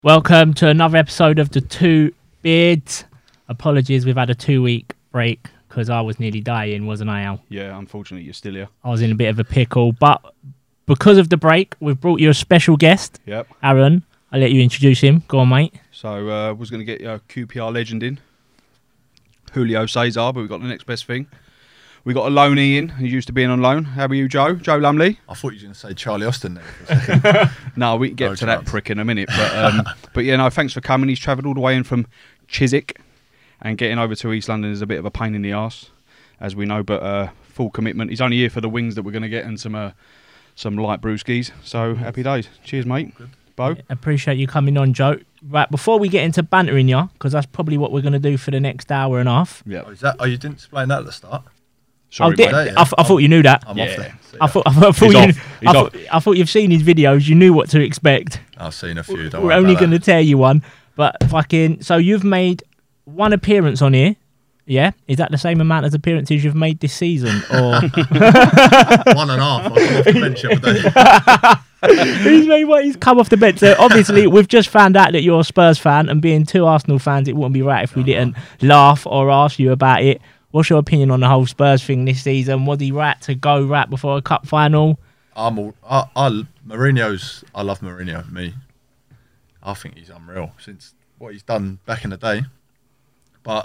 Welcome to another episode of the Two Beards. Apologies, we've had a 2-week break because I was nearly dying, wasn't I, Al? Yeah, unfortunately, you're still here. I was in a bit of a pickle, but because of the break, we've brought you a special guest. Yep. Aaron, I'll let you introduce him. Go on, mate. So, was going to get your QPR legend in, Julio Cesar, but we got the next best thing. We got a loanee in. He used to be in on loan. How are you, Joe? Joe Lumley? I thought you were going to say Charlie Austin there for a second. No, we can get No to chance. that prick in a minute. But yeah, no, thanks for coming. He's travelled all the way in from Chiswick, and getting over to East London is a bit of a pain in the arse, as we know. But full commitment. He's only here for the wings that we're going to get and some light brewskis. So happy days. Cheers, mate. Good. Bo. Appreciate you coming on, Joe. Right, before we get into bantering you, because that's probably what we're going to do for the next hour and a half. Yeah. Oh, you didn't explain that at the start? Sorry, did, mate. I thought you knew that. I'm Yeah. off there. See I ya. thought He's off. He's I thought you've seen his videos. You knew what to expect. I've seen a few. Don't We're worry only about going to that. tell you one, but fucking. So you've made one appearance on here. Yeah, is that the same amount as appearances you've made this season, or 1.5. I come off the bench the other day. he's come off the bench? So obviously, we've just found out that you're a Spurs fan, and being two Arsenal fans, it wouldn't be right if we didn't laugh or ask you about it. What's your opinion on the whole Spurs thing this season? Was he right to go right before a cup final? Mourinho's. I love Mourinho. Me, I think he's unreal since what he's done back in the day. But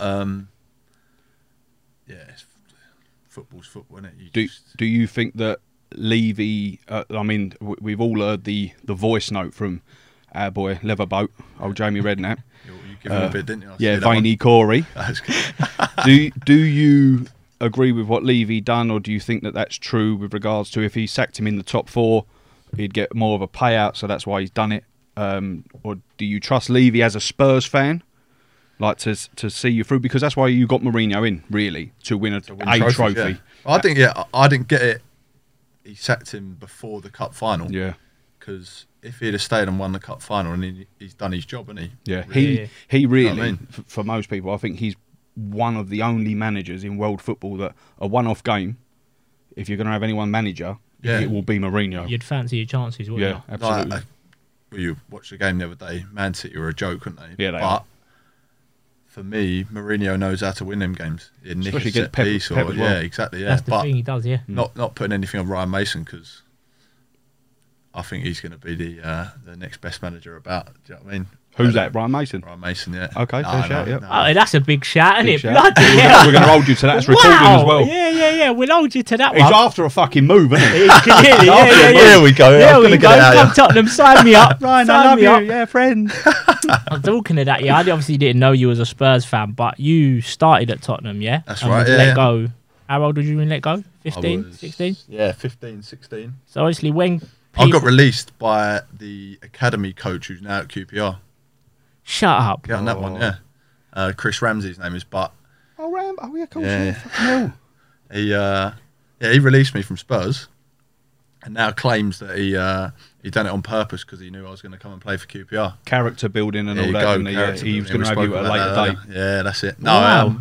yeah, football's football, isn't it? Do you think that Levy? I mean, we've all heard the voice note from our boy Leatherboat, old Jamie Redknapp. You give him a bit, didn't you? I Yeah, see that one. Veiny Corey. That's good. do you agree with what Levy done, or do you think that that's true with regards to if he sacked him in the top 4, he'd get more of a payout, so that's why he's done it? Or do you trust Levy as a Spurs fan, like to see you through? Because that's why you got Mourinho in, really, to win a trophy. Yeah. I didn't get it. He sacked him before the cup final. Yeah. Because if he'd have stayed and won the cup final, and he's done his job, hasn't he? Yeah, Really? he really, You know what I mean? for most people, I think he's one of the only managers in world football that a one-off game, if you're going to have anyone manager, Yeah. it will be Mourinho. You'd fancy your chances, wouldn't Yeah, you? absolutely. Like, well, you watched the game the other day. Man City were a joke, weren't they? Yeah, they but are. for me, Mourinho knows how to win them games. He'd nick Especially a set against Pep- piece, Pep or as well. yeah, exactly. Yeah, That's the but thing he does, yeah. not putting anything on Ryan Mason, because I think he's going to be the next best manager about. Do you know what I mean? Who's that? Ryan Mason. Ryan Mason, yeah. Okay, fair shout, yeah. Oh, that's a big shout, isn't Big it? shout. Bloody We're hell. going to hold you to that. It's recorded Wow. as well. Yeah. We'll hold you to that He's one. after a fucking move, isn't he? Clearly, yeah. There we go. There I'm we gonna go. get it out, Come yeah. Tottenham, sign me up. Ryan, Sign I love me you. up. Yeah, friend. I was talking to that, yeah. I obviously didn't know you was a Spurs fan, but you started at Tottenham, yeah? That's And right, was yeah, let yeah. go. How old was you when let go? I 15, was- 16? Yeah, 15, 16. So obviously when I got people... released by the academy coach who's now at QPR. Shut up. Get on that one, yeah. Chris Ramsey's name is, but Oh, Ram. Oh, yeah, cool. Yeah. Fucking hell. he released me from Spurs, and now claims that he done it on purpose because he knew I was going to come and play for QPR. Character building and There all you that. go, And character he was building. going to We have you spoke at a about later that date. earlier. Yeah, that's it. No, Wow.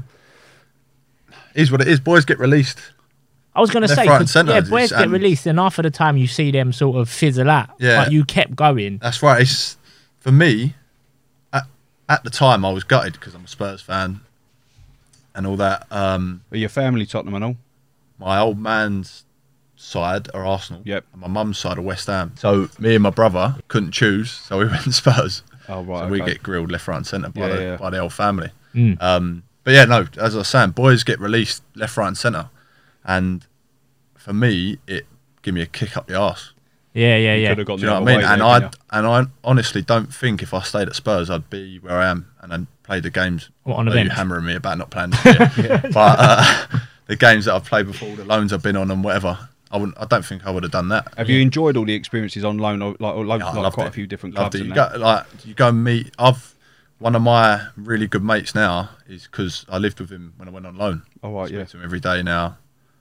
is what it is. Boys get released. I was going to Left, say, right and 'cause, centre, yeah, boys get and- released, and half of the time you see them sort of fizzle out. Yeah. But you kept going. That's right. It's for me. At the time, I was gutted because I'm a Spurs fan and all that. Are your family Tottenham and all? My old man's side are Arsenal. Yep. And my mum's side are West Ham. So me and my brother couldn't choose, so we went to Spurs. Oh, right. So okay. we get grilled left, right, and centre by Yeah. by the whole family. Mm. But yeah, no. As I was saying, boys get released left, right, and centre, and for me, it gave me a kick up the arse. Yeah. Could have gone Do the you know other what I mean? way And there, I honestly don't think if I stayed at Spurs, I'd be where I am and then played the games. What, on the I know you bench? hammering me about not playing this year, but the games that I've played before, the loans I've been on, and whatever, I don't think I would have done that. Have you enjoyed all the experiences on loan, or like Yeah, I loved quite it. a few different Loved clubs? it. And You that? go and meet. One of my really good mates now is because I lived with him when I went on loan. Oh, right, Speak yeah. to him every day now.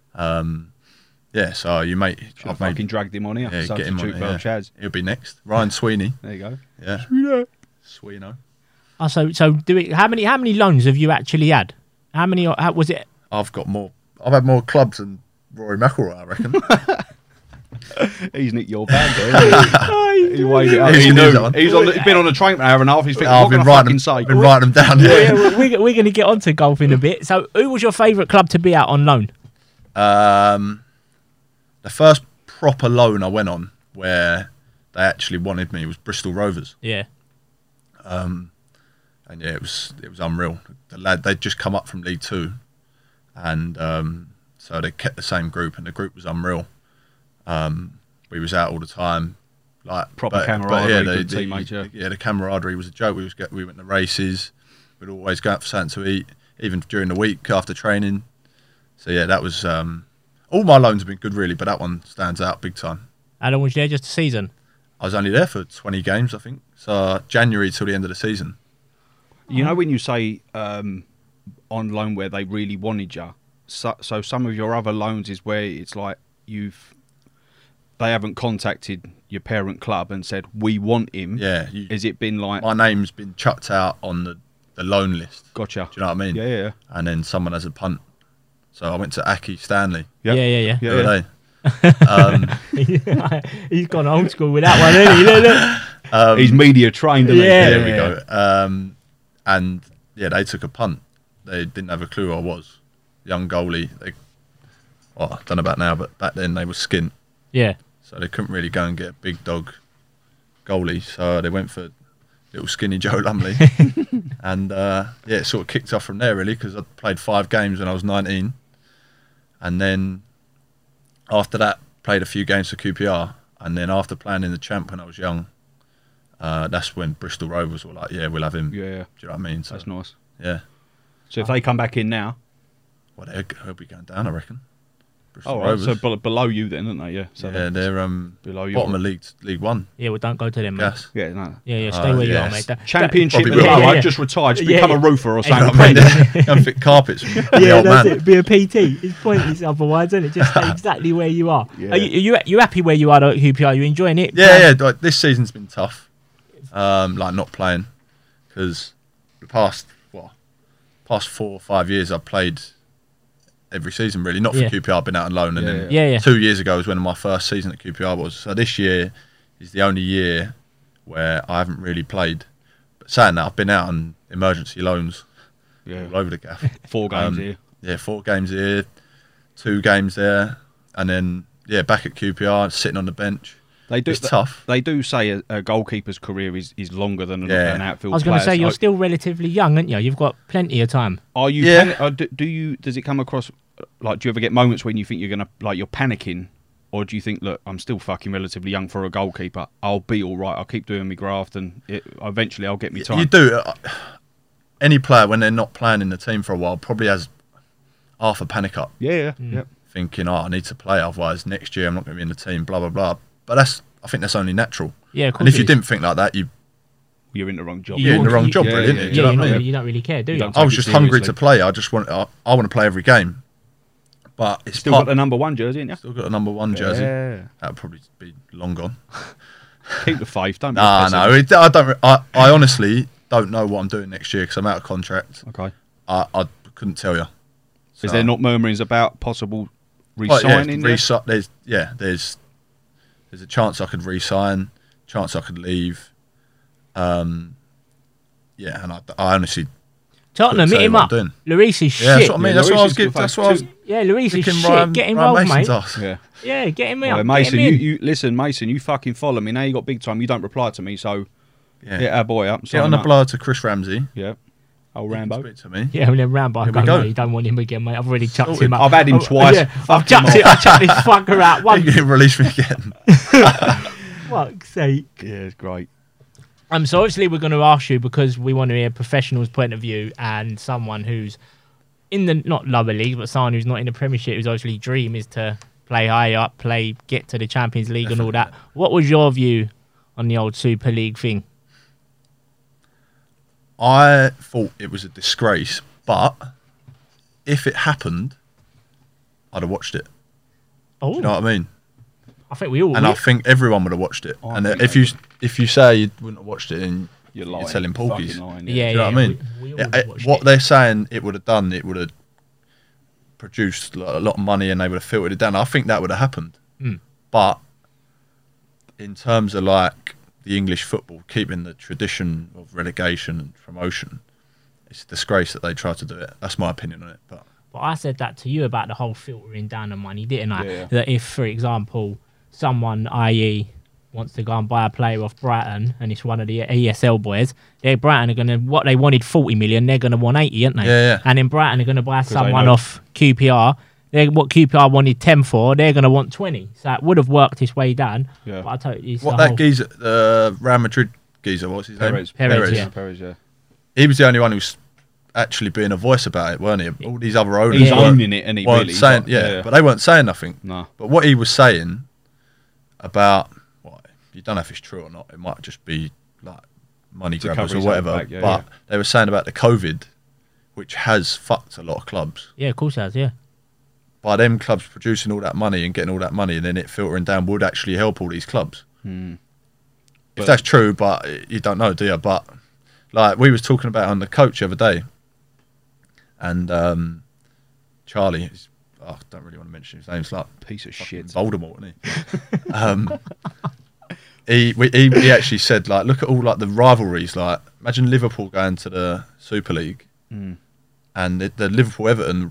Yeah, so you mate. Should have fucking dragged him on here. Yeah, get him on Substitute it, for yeah. Chaz. He'll be next. Ryan Sweeney. There you go. Yeah, Sweeney. Oh, so how many loans have you actually had? How many was it? I've had more clubs than Rory McIlroy, I reckon. He's nicked your bag there. Hasn't he? He weighed it up. He He knew knew. that one. He's been on the train for an hour and a half. He's thinking, I've what been can I writing fucking them, say? been writing them down. Yeah, we're going to get on to golf in a bit. So, who was your favourite club to be at on loan? The first proper loan I went on where they actually wanted me was Bristol Rovers. Yeah. And yeah, it was unreal. The lad, they'd just come up from League Two, and so they kept the same group, and the group was unreal. We was out all the time, like Proper camaraderie, yeah, good teammates, yeah. The camaraderie was a joke. We went to races. We'd always go out for something to eat, even during the week after training. So yeah, that was all my loans have been good really, but that one stands out big time. How long was you there? Just a season? I was only there for 20 games, I think. So January till the end of the season. You know when you say on loan where they really wanted you, so some of your other loans is where it's like they haven't contacted your parent club and said we want him. Yeah. Has it been like My name's been chucked out on the loan list. gotcha? Do you know what I mean? Yeah. And then someone has a punt. So I went to Aki Stanley. Yep. Yeah. The other day. He's gone old school with that one, isn't he? Look. He's media trained, isn't Yeah. he? There we go. And yeah, they took a punt. They didn't have a clue who I was. Young goalie. I don't know about now, but back then they were skint. Yeah. So they couldn't really go and get a big dog goalie. So they went for little skinny Joe Lumley. And yeah, it sort of kicked off from there really, because I played 5 games when I was 19. And then after that, played a few games for QPR. And then after playing in the Champ when I was young, that's when Bristol Rovers were like, yeah, we'll have him. Yeah. Do you know what I mean? So, That's nice. yeah. So if they come back in now, Well, they'll be going down, I reckon. Bristol right. Rovers. So below you then, aren't they? Yeah. So yeah, they're below you. bottom of League One. Yeah, well, don't go to them, mate. Gas. Yeah, no. Yeah, stay where you are, yes. mate. Don't- Championship Probably as will. well. Yeah, yeah. I've just retired. Just Yeah, become yeah. a roofer or You know something. what I mean? Go and fit carpets. The Yeah, old that's man. it. Be a PT. It's pointless otherwise, isn't it? Just stay exactly where you are. Yeah. Are you happy where you are at QPR? Are you enjoying it? Yeah. Like, this season's been tough. Like not playing, because the past 4 or 5 years I've played every season really. Not for Yeah. QPR. I've been out on loan, and then Yeah. 2 years ago was when my first season at QPR was. So this year is the only year where I haven't really played. But saying that, I've been out on emergency loans Yeah. all over the gaff. 4 games here. Yeah, 4 games here, 2 games there, and then back at QPR, sitting on the bench. They do. It's tough. They do say a goalkeeper's career is longer than an outfield I was going to player's. say you're still relatively young, aren't you? You've got plenty of time. Are you? Yeah. Do you? Does it come across like? Do you ever get moments when you think you're you're panicking, or do you think, look, I'm still fucking relatively young for a goalkeeper. I'll be all right. I'll keep doing my graft, and eventually I'll get me time. You do. Any player when they're not playing in the team for a while probably has half a panic up, Yeah. thinking, "Oh, I need to play, otherwise next year I'm not going to be in the team." Blah blah blah. But I think that's only natural. Yeah, of course And if it you is. didn't think like that, You're in the wrong job. you're in the wrong job, yeah, really, yeah, isn't it? yeah. Do you know what I mean? You don't really care, do you? don't I was take it just hungry seriously. to play. I want to play every game. But it's Still got the number 1 jersey, ain't you? still got a number 1 jersey. Yeah. That'd probably be long gone. Keep the faith. Don't be Nah, a no. pessimist. I don't. I honestly don't know what I'm doing next year because I'm out of contract. Okay. I couldn't tell you. Is there not murmurings about possible Well, re-signing? there's a chance I could re-sign, chance I could leave. And I honestly Tottenham, couldn't hit tell you him what up. I'm doing. Lloris is Yeah, that's shit. what I mean. Yeah, That's what I was Lloris is giving. good That's what I was too. Yeah, Lloris is kicking shit. Ryan Get involved, mate. Mason's ass. Yeah. Yeah, get him out. Well, Mason, you listen, Mason. You fucking follow me now. You got big time. You don't reply to me, so Yeah. hit our boy up. Get sign on him the up. blower to Chris Ramsey. Yeah. Old He can Rambo. speak to me. Yeah, I'm in round, but I Here we don't go. know. You don't want him again, mate. I've already chucked Sorted. him up. I've had him twice. Yeah, Fuck I've chucked him it. I chucked this fucker out You once. can release me again. Fuck's sake. Yeah, it's great. So obviously we're going to ask you because we want to hear a professional's point of view and someone who's in the not lower league, but someone who's not in the Premiership, whose obviously dream is to play high up, get to the Champions League and all that. What was your view on the old Super League thing? I thought it was a disgrace, but if it happened, I'd have watched it. Oh, You know what I mean? I think we all. And I think everyone would have watched it. I And think if you say you wouldn't have watched it, then You're you're lying. telling porkies. Fucking lying, Yeah, Do you know what I mean? We all Yeah, watched what it. they're saying it would have done, it would have produced a lot of money and they would have filtered it down. I think that would have happened. Mm. But in terms of like the English football, keeping the tradition of relegation and promotion. It's a disgrace that they try to do it. That's my opinion on it. But I said that to you about the whole filtering down the money, didn't I? Yeah. That if, for example, someone, i.e., wants to go and buy a player off Brighton, and it's one of the ESL boys, Brighton are going to, what they wanted 40 million, they're going to want 80, aren't they? Yeah. And then Brighton are going to buy someone know. off QPR. What QPR wanted 10 for, they're going to want 20. So it would have worked its way down. Yeah. But I totally. what that geezer, Real Madrid geezer, what's his name? Perez, yeah. Perez, yeah. He was the only one who's actually being a voice about it, weren't he? All these other owners He's Yeah. owning it, and he weren't really saying, but they weren't saying nothing. No. But what he was saying about, well, you don't know if it's true or not. It might just be like money To grabbers cover or his own whatever. back, yeah, but yeah. they were saying about the COVID, which has fucked a lot of clubs. Yeah, of course it has, yeah. By them clubs producing all that money and getting all that money and then it filtering down would actually help all these clubs. But- If that's true, but you don't know, do you? But like we was talking about on the coach the other day, and Charlie, I don't really want to mention his name. It's like Piece of fucking shit. Voldemort, isn't he? He actually said, like, look at all like the rivalries. Like, imagine Liverpool going to the Super League, and the Liverpool Everton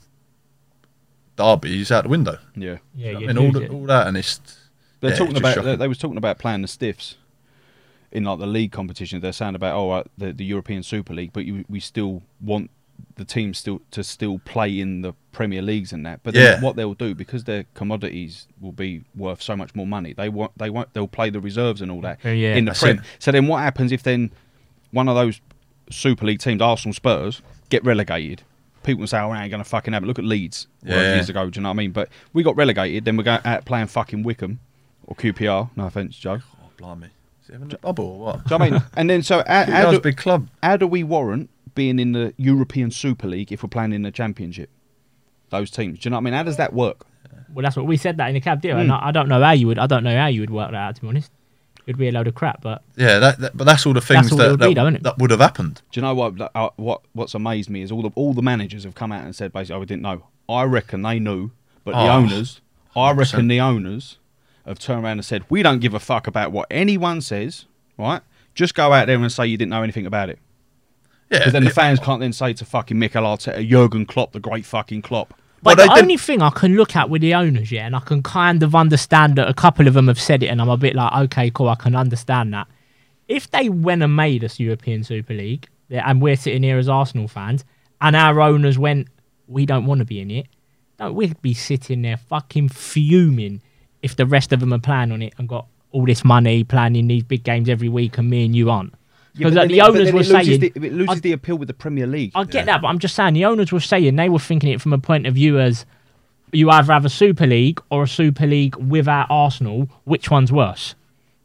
derby is out the window. Yeah. Yeah, I you mean, lose it. all that, and it's They're yeah, talking it's just about. shocking. They was talking about playing the stiffs in like the league competition. They're saying about the European Super League, but we still want the teams still play in the Premier Leagues and that. But then Yeah. what they'll do, because their commodities will be worth so much more money, they'll play the reserves and all that Yeah. in the That's Prem. it. So then what happens if then one of those Super League teams, Arsenal, Spurs, get relegated? People can say, "Oh, I ain't gonna fucking have it." Look at Leeds years ago. Do you know what I mean? But we got relegated, then we're going out playing fucking Wickham or QPR. No offense, Joe. Oh, blimey. Is he having a bubble or what? Do you know what I mean? And then so That was a big club. how do we warrant being in the European Super League if we're playing in the Championship? Those teams. Do you know what I mean? How does that work? Well, that's what we said that in the cab deal, and I don't know how you would. I don't know how you would work that out. To be honest, it'd be a load of crap. But Yeah, but that's all the things all it would be, though, isn't it? that would have happened. Do you know what's amazed me is all the managers have come out and said basically, "Oh, we didn't know." I reckon they knew, but the Oh, owners, I 100%. reckon the owners have turned around and said, "We don't give a fuck about what anyone says, right? Just go out there and say you didn't know anything about it." Yeah, Because then the fans can't then say to fucking Mikel Arteta, Jurgen Klopp, the great fucking Klopp. But Well, the they only thing I can look at with the owners, yeah, and I can kind of understand that a couple of them have said it, and I'm a bit like, okay, cool, I can understand that. If they went and made us European Super League, yeah, and we're sitting here as Arsenal fans, and our owners went, we don't want to be in it, we'd be sitting there fucking fuming if the rest of them are playing on it and got all this money playing in these big games every week, and me and you aren't. Because the owners were saying... it loses the appeal with the Premier League. I get that, but I'm just saying the owners were saying they were thinking it from a point of view as you either have a Super League or a Super League without Arsenal. Which one's worse?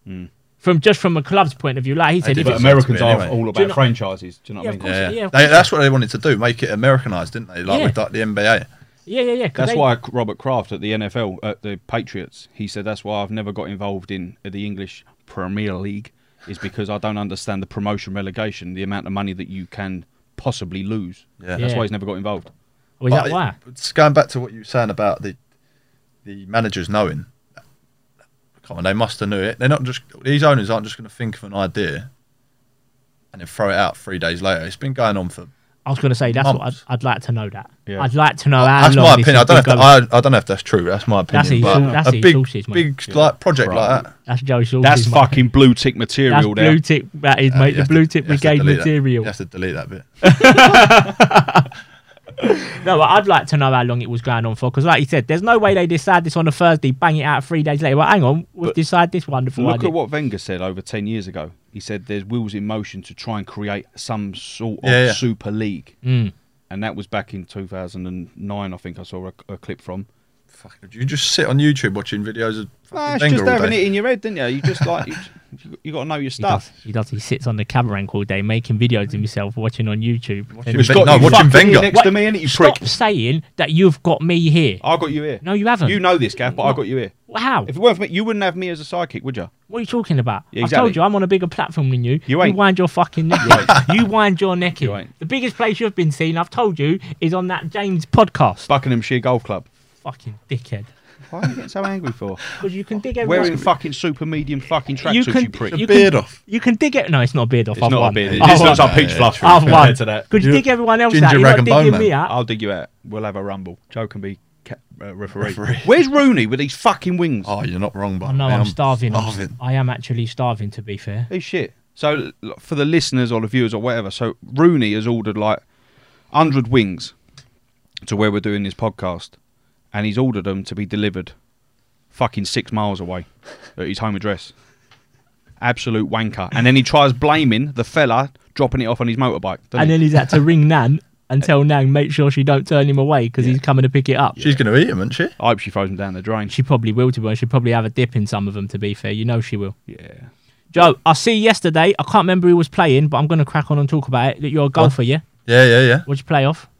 From a club's point of view, like he said, did if it it's, so. Americans are all Do you about know- franchises. Do you know Yeah, what I of mean? course. Yeah, of They, course. that's what they wanted to do, make it Americanized, didn't they? Like Yeah. with like the NBA. yeah. That's why Robert Kraft at the NFL, at the Patriots, he said that's why I've never got involved in the English Premier League, is because I don't understand the promotion relegation, the amount of money that you can possibly lose. Yeah. That's Yeah. why he's never got involved. Was that why? It's going back to what you were saying about the managers knowing. Come on, they must have knew it. They're not just these owners aren't just going to think of an idea and then throw it out 3 days later. It's been going on for. I was going to say that's what months. I'd like to know that. Yeah. I'd like to know how That's long my this opinion. I has don't, been know if going. I don't know if that's true. That's my opinion. That's his- but that's a his big, sources, mate. big like project like that. That's Joe Source's, That's mate. fucking blue tick That's material there. blue tick. That is, mate. You The have blue to- tick you have to brigade delete that. material. You have to delete that bit. No, but I'd like to know how long it was going on for, because like you said, there's no way they decide this on a Thursday, bang it out 3 days later. Well, hang on, we've decided this wonderful Look idea. at what Wenger said over 10 years ago. He said there's wheels in motion to try and create some sort of Yeah. Super League. Mm. And that was back in 2009, I think I saw a clip from. Fucking, you just sit on YouTube watching videos of Nah, fucking it's Wenger just all having day. it in your head, didn't you? You just like, you got to know your stuff. He does. He sits on the camera rank all day making videos of himself watching on YouTube. Watching And- Wenger. No, watching Wenger. next to me, innit, you Stop prick. saying that you've got me here. I got you here. No, you haven't. You know this, Gav, but I got you here. How? If it weren't for me, you wouldn't have me as a sidekick, would you? What are you talking about? Yeah, I exactly. told you I'm on a bigger platform than you. You ain't. wind your fucking neck. You wind your neck You in. ain't. The biggest place you've been seen, I've told you, is on that James podcast. Buckinghamshire Golf Club. Fucking dickhead. Why are you getting so angry for? Because you can dig everyone. Wearing fucking super medium fucking You tracksuits, can- you prick. The You beard off. You can dig it. No, it's not a beard off. It's I've not won. a beard. I've This looks won. like peach fluff I've won. compared to that. Could you dig everyone else Ginger out? You're rag not and bone digging man. me out. I'll dig you out. We'll have a rumble. Joe can be referee. Where's Rooney with these fucking wings? Oh, you're not wrong, but I know I'm starving. starving. I am actually starving, to be fair. He's shit. So for the listeners or the viewers or whatever, so Rooney has ordered like 100 wings to where we're doing this podcast, and he's ordered them to be delivered fucking 6 miles away at his home address. Absolute wanker. And then he tries blaming the fella dropping it off on his motorbike. doesn't And he? then he's had to ring Nan and tell Nan, make sure she don't turn him away because he's coming to pick it up. She's going to eat him, isn't she? I hope she throws him down the drain. She probably will, to be honest. She'll probably have a dip in some of them, to be fair. You know she will. Yeah. Joe, I see yesterday, I can't remember who was playing, but I'm going to crack on and talk about it, that you're a golfer, yeah? Yeah. What'd you play off?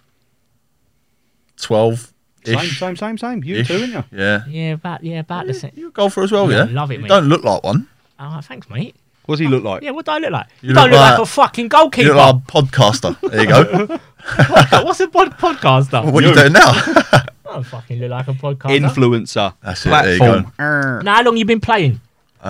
12-ish. Same. You Ish. too, ain't you? Yeah. Yeah, about the same. You're a golfer as well, Yeah, yeah? love it, You mate. don't look like one. Oh, thanks, mate. What does he look like? Yeah, what do I look like? You You don't look look like like- a fucking You goalkeeper. look like a podcaster. There you go. What's a podcaster? What are you doing now? I don't fucking look like a podcaster. Influencer. That's it, there you go. Platform. Now, how long you been playing?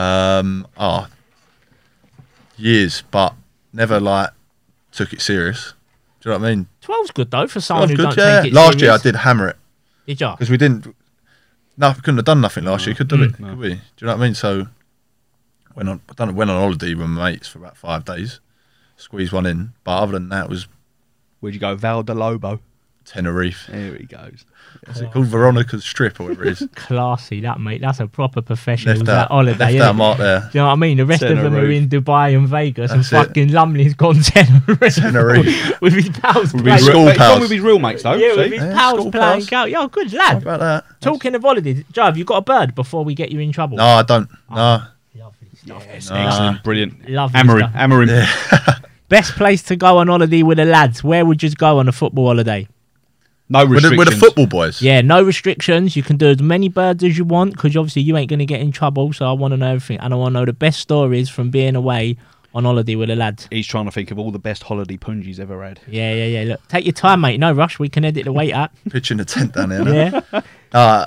Years, but never like took it serious. Do you know what I mean? 12's good, though, for someone who Good, don't yeah. take it Last year I serious. did hammer it Did you? because we didn't. No, we couldn't have done nothing last year. Could do it, No. could we? Do you know what I mean? So went on holiday with my mates for about 5 days, squeezed one in. But other than that, it was Where'd you go? Val de Lobo. Tenerife. There he goes. Is it called Veronica's Strip or whatever it is? Classy, that, mate. That's a proper professional left that holiday, left innit? that mark there. Do you know what I mean? The rest of them are Tenerife. in Dubai and Vegas, That's and it. fucking Lumley's gone Tenerife. Tenerife. with his pals With playing. his school But he's gone pals. with his real mates, though. Yeah, with see? his Yeah, pals school playing. pals. Yo, good How lad. about that? Talking of holidays, Joe, have you got a bird before we get you in trouble? No, I don't. No. Lovely stuff. Yes, Nah. excellent. Brilliant. Lovely Hammer stuff. him. Hammer him. Yeah. Best place to go on holiday with the lads. Where would you go on a football holiday? No With restrictions. the football boys. Yeah, no restrictions. You can do as many birds as you want because obviously you ain't going to get in trouble. So I want to know everything. And I want to know the best stories from being away on holiday with the lads. He's trying to think of all the best holiday punge he's ever had. Yeah. Look, take your time, mate. No rush. We can edit the weight up. Pitching a tent down there. now. Yeah.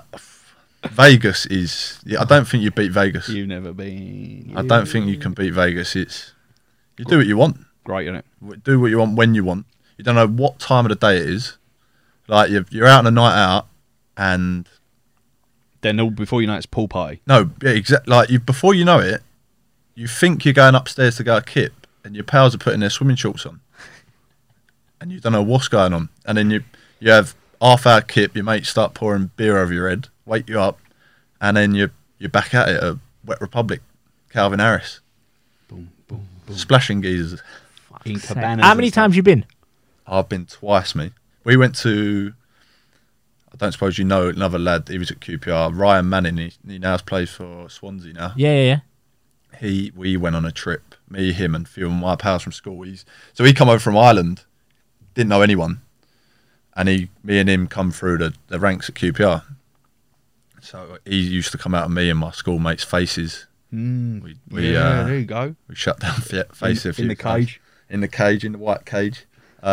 Vegas is. Yeah, I don't think you beat Vegas. You've never been. I don't think you can beat Vegas. It's you do what you want. Great, isn't it? Do what you want when you want. You don't know what time of the day it is. Like you're out on a night out, and Then all before you know it's pool party. no, yeah, exactly. Like before you know it, you think you're going upstairs to go a kip, and your pals are putting their swimming shorts on, and you don't know what's going on. And then you have half-hour kip. Your mates start pouring beer over your head, wake you up, and then you're back at it at Wet Republic, Calvin Harris, Boom, boom, boom. splashing geezers. In Fuck's sake. cabanas How and many stuff. times you been? I've been twice, me. We went to. I don't suppose you know another lad. He was at QPR. Ryan Manning. He now plays for Swansea now. Yeah. We went on a trip. Me, him, and a few of my pals from school. So he come over from Ireland. Didn't know anyone, and me and him come through the ranks at QPR. So he used to come out of me and my schoolmates' faces. We Yeah, there you go. we shut down faces In the cage. in the white cage.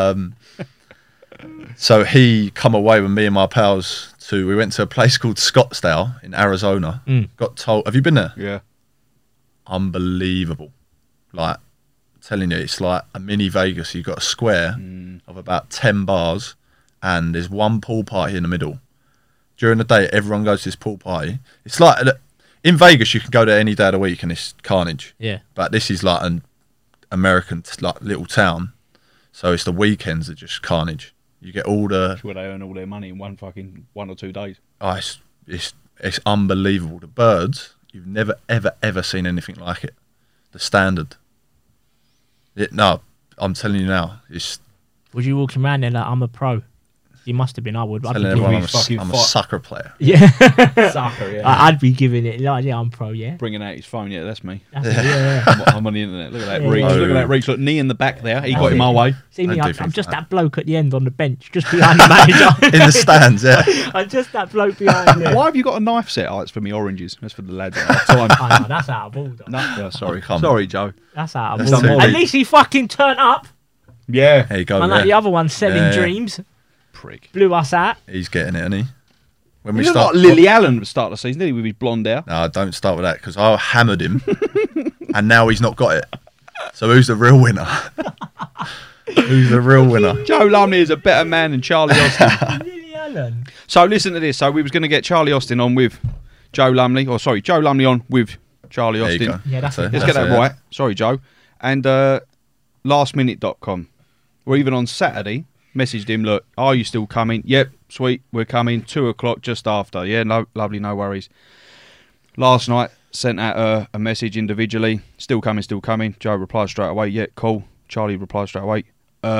So he come away with me and my pals we went to a place called Scottsdale in Arizona. Got told, have you been there? Yeah. Unbelievable. Like, I'm telling you, it's like a mini Vegas. You've got a square of about 10 bars and there's one pool party in the middle. During the day, everyone goes to this pool party. It's like, in Vegas, you can go there any day of the week and it's carnage. Yeah. But this is like an American like little town. So it's the weekends are just carnage. You get all the... That's where they earn all their money in 1 or 2 days. Oh, it's unbelievable. The birds, you've never, ever, ever seen anything like it. The standard. No, I'm telling you now. It's Was you walking around there like, I'm a pro? You must have been. I would. I'd be telling giving everyone it- fucking I'm a fight. sucker player. Yeah. Sucker, yeah. I'd be giving it. Like, yeah, I'm pro. Yeah. Bringing out his phone, yeah, that's me. That's it, yeah. I'm on the internet. Look at that Yeah. reach. Oh, Look at yeah. that reach. Look, knee in the back there. He That's got him it. our way. See me, Don't do I'm things just like that bloke at the end on the bench, just behind the manager. In the stands, yeah. I'm just that bloke behind there. Why have you got a knife set? Oh, it's for me oranges. That's for the lads at half time. Oh, no, that's out of order. No, yeah, sorry. Oh, come Sorry, Joe. That's out of That's order. too At deep. least he fucking turned up. Yeah. There you go. Unlike the Yeah. other one selling Yeah. dreams, Prick. blew us out. He's getting it, isn't he? when He we looked start. like Lily Allen at the start of the season, didn't he, with his blonde hair? No, don't start with that because I hammered him, and now he's not got it. So who's the real winner? Who's the real winner? Joe Lumley is a better man than Charlie Austin. Lily Allen. So listen to this. So we was going to get Charlie Austin on with Joe Lumley, or sorry, Joe Lumley on with Charlie There you Austin. go. Yeah, that's it. Let's get that right. Sorry, Joe. And lastminute.com. Or even on Saturday, messaged him, look, are you still coming? Yep, sweet, we're coming. 2 o'clock just after. Yeah, no, lovely, no worries. Last night, sent out a message individually. Still coming, still coming. Joe replied straight away. Yeah, cool. Charlie replied straight away.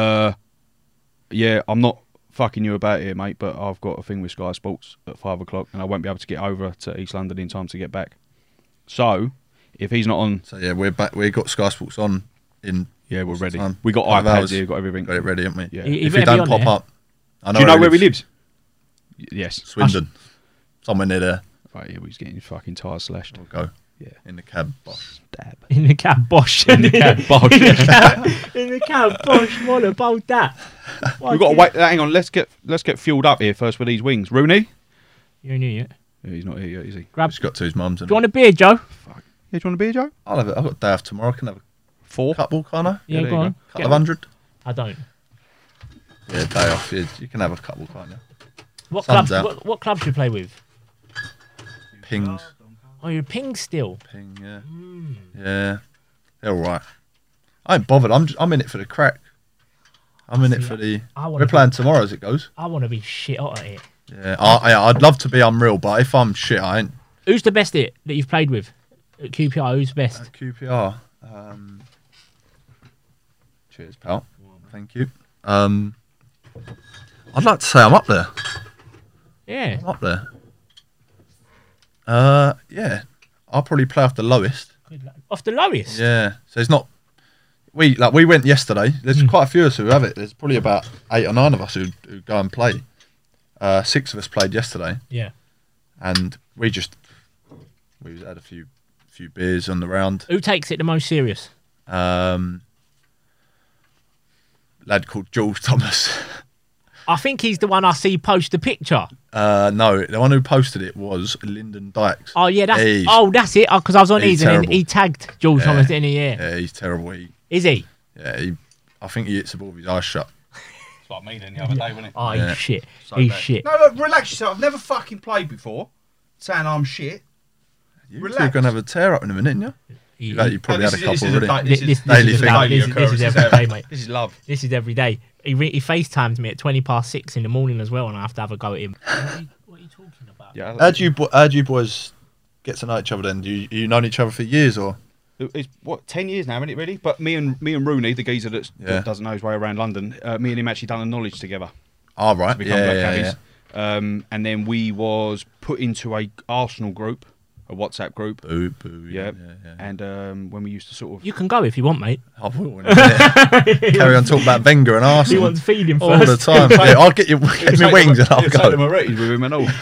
Yeah, I'm not fucking you about here, mate, but I've got a thing with Sky Sports at 5 o'clock and I won't be able to get over to East London in time to get back. So, if he's not on... So yeah, we're back. We got Sky Sports on in. Yeah, we're ready. time? We got 5 iPads hours. here, got everything. Got it ready, haven't we? Yeah. He If he better be don't on pop there. up, I Do you know where he lives? Yes. Swindon, somewhere near there. Right, yeah, he's getting his fucking tyres slashed. We'll go. Yeah. In the cab. Boss. Stab. In the cab, Bosch. In the cab, Bosch. In the cab, Bosch. What about that? We've got to wait. Hang on, let's get fueled up here first with these wings. Rooney? You're an idiot. Yeah, he's not here yet, is he? Grab. Just got to his mum's. Do you want a beer, Joe? Yeah, do you want a beer, Joe? I'll have it. I've got a day off tomorrow. I can have 4. a couple, can't I? Yeah, there go you on. Couple of hundred. I don't. Yeah, day off. Yeah, you can have a couple, can't you? What Sun's clubs? out. What clubs do you play with? Pings. Oh, you're Ping still. Ping. Yeah. Mm. Yeah. They're all right. I ain't bothered. I'm in it for the crack. I'm in it for the. I wanna We're playing tomorrow as it goes. I want to be shit hot at it. Yeah. I'd love to be unreal, but if I'm shit, I ain't. Who's the best that you've played with at QPR? Who's the best? At QPR. Cheers, pal. Thank you. I'd like to say I'm up there. Yeah. I'm up there. Yeah. I'll probably play off the lowest. Off the lowest. Yeah. So it's not. We went yesterday. There's quite a few of us who have it. There's probably about 8 or 9 of us who go and play. 6 of us played yesterday, Yeah. and we had a few beers on the round. Who takes it the most serious? Lad called George Thomas. I think he's the one I see post the picture. No, the one who posted it was Lyndon Dykes. Oh yeah, that's He's- that's it. Because I was on he's his and terrible. he tagged George Yeah. Thomas, didn't he? Yeah. Yeah, he's terrible. Is he? I think he hits the ball with his eyes shut. It's like me then the other day, wasn't it? Oh, Yeah. he's shit. So He's bad. shit. No, look, relax yourself. I've never fucking played before. Saying I'm shit. You're Relax. going to have a tear up in a minute, aren't you? He- You probably had a couple already. This daily is thing. about- this is every day, mate. This is love. This is every day. He FaceTimes me at 6:20 in the morning as well, and I have to have a go at him. What are you talking about? Yeah. How do you boys get to know each other then? You known each other for years or? It's 10 years now, isn't it really? But me and Rooney, the geezer that doesn't know his way around London, me and him actually done a knowledge together. Oh, right. To become black Yeah. cabbies. And then we was put into a Arsenal group, a WhatsApp group. Boo, boo. Yeah. Yeah. And when we used to sort of... You can go if you want, mate. I will in a minute. Carry on talking about Wenger and He Arsenal wants feeding all first. the time. Yeah, I'll get you give me wings and I'll Take them go. already with him and all.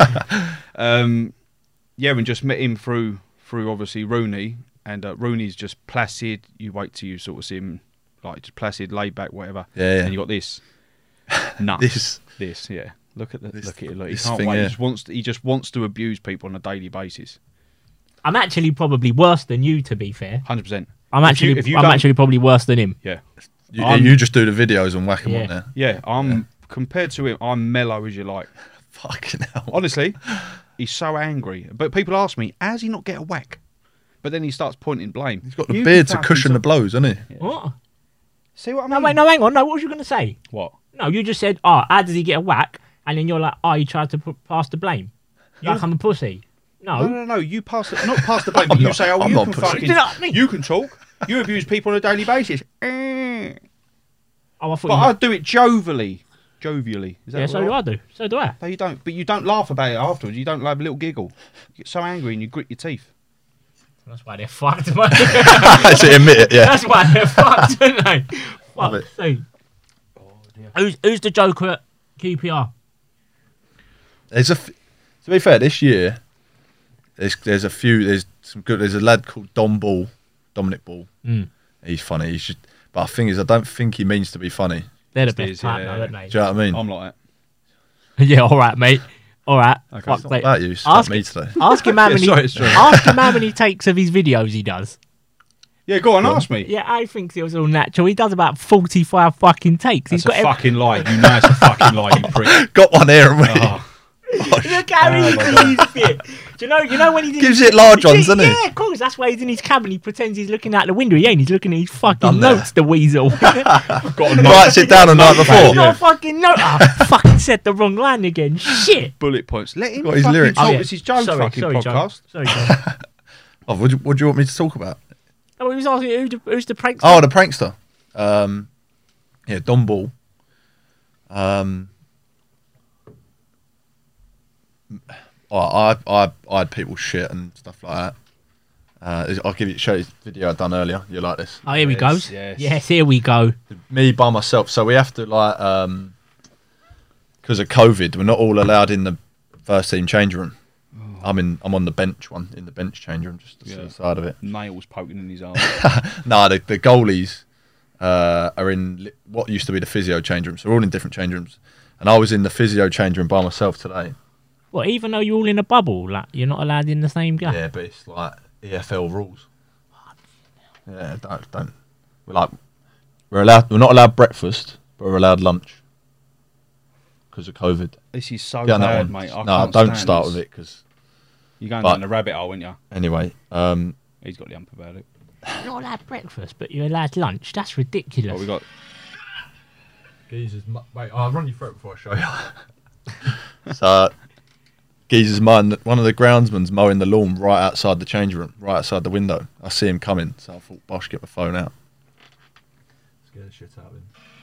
Yeah, and just met him through obviously Rooney, and Rooney's just placid. You wait till you sort of see him like just placid, laid back, whatever. Yeah. And you got this nuts. This. Yeah. Look at it. Look. He this can't thing wait. here. He just wants to abuse people on a daily basis. I'm actually probably worse than you, to be fair. 100%. I'm actually if you I'm don't- actually probably worse than him. Yeah. You just do the videos and whack them Yeah. on there. Yeah. Compared to him, I'm mellow as you like. Fucking hell. Honestly, he's so angry. But people ask me, how's he not get a whack? But then he starts pointing blame. He's got the beard to cushion the blows, hasn't he? What? See what I mean? No, wait, no, hang on. No, what was you going to say? What? No, you just said, how does he get a whack? And then you're like, he tried to pass the blame. Like I'm a pussy. No. No. You pass the, not pass the blame, but you say, I'm you not can pussy. fucking, Do you know what I mean? you can talk. You abuse people on a daily basis. Oh, I thought But you I do it jovially. Jovially. Is that Yeah, what so do I do. So do I. No, you don't. But you don't laugh about it afterwards. You don't have a little giggle. You get so angry and you grit your teeth. That's why they're fucked, mate. Actually, admit it, yeah. That's why they're fucked, aren't they? Love Fuck. it. So, who's the Joker at QPR? To be fair, this year there's a lad called Dominic Ball. Mm. He's funny. But the thing is, I don't think he means to be funny. They're the It best is, part yeah. now, aren't they? Do you know what I mean? I'm like that. Yeah, all right, mate. All right. Okay. Fuck, It's not wait. about you. It's about Ask- me today. Ask him how many. sorry, it's true. Ask him how many takes of his videos he does. Yeah, go on, ask me. Yeah, I think it was all natural. He does about 45 fucking takes. That's He's got a fucking lie. You know it's a fucking lie, you prick. Got one here, and Oh, Look how easy he's fit. Do you know when he's in Gives his, it large ones, doesn't he? Yeah, of course. That's why he's in his cabin. He pretends he's looking out the window. He ain't. He's looking at his fucking Done that. notes, the weasel. got a Writes it down the night He's before. got a fucking note. I fucking said the wrong line again. Shit. bullet points. Let him Got his fucking lyrics. talk. Oh, yeah. This is Joe's fucking podcast. Joe. Sorry, Joe. Oh, what do you want me to talk about? Oh, he was asking who's the prankster. Oh, the prankster. Yeah, Don Ball. I had people shit and stuff like that. I'll show you the video I done earlier. You like this? Oh, here we go. Yes. Yes, here we go. Me by myself. So we have to like because of COVID, we're not all allowed in the first team change room. I'm on the bench one in the bench change room, just to see the side of it. Nails poking in his arm. No, the goalies are in what used to be the physio change room. So we're all in different change rooms, and I was in the physio change room by myself today. Well, even though you're all in a bubble, like you're not allowed in the same game. Yeah, but it's like EFL rules. Yeah, don't. We're not allowed breakfast, but we're allowed lunch because of COVID. This is so Yeah, bad, no, mate. I no, can't don't stand start this. with it because You're going but- down the rabbit hole, aren't you? anyway. He's got the ump about it. You're not allowed breakfast, but you're allowed lunch. That's ridiculous. What we got? Wait, I'll run you through it before I show you. So, Geezer's mine. One of the groundsmen's mowing the lawn right outside the change room, right outside the window. I see him coming, so I thought, I should get my phone out. Scare the shit out of him.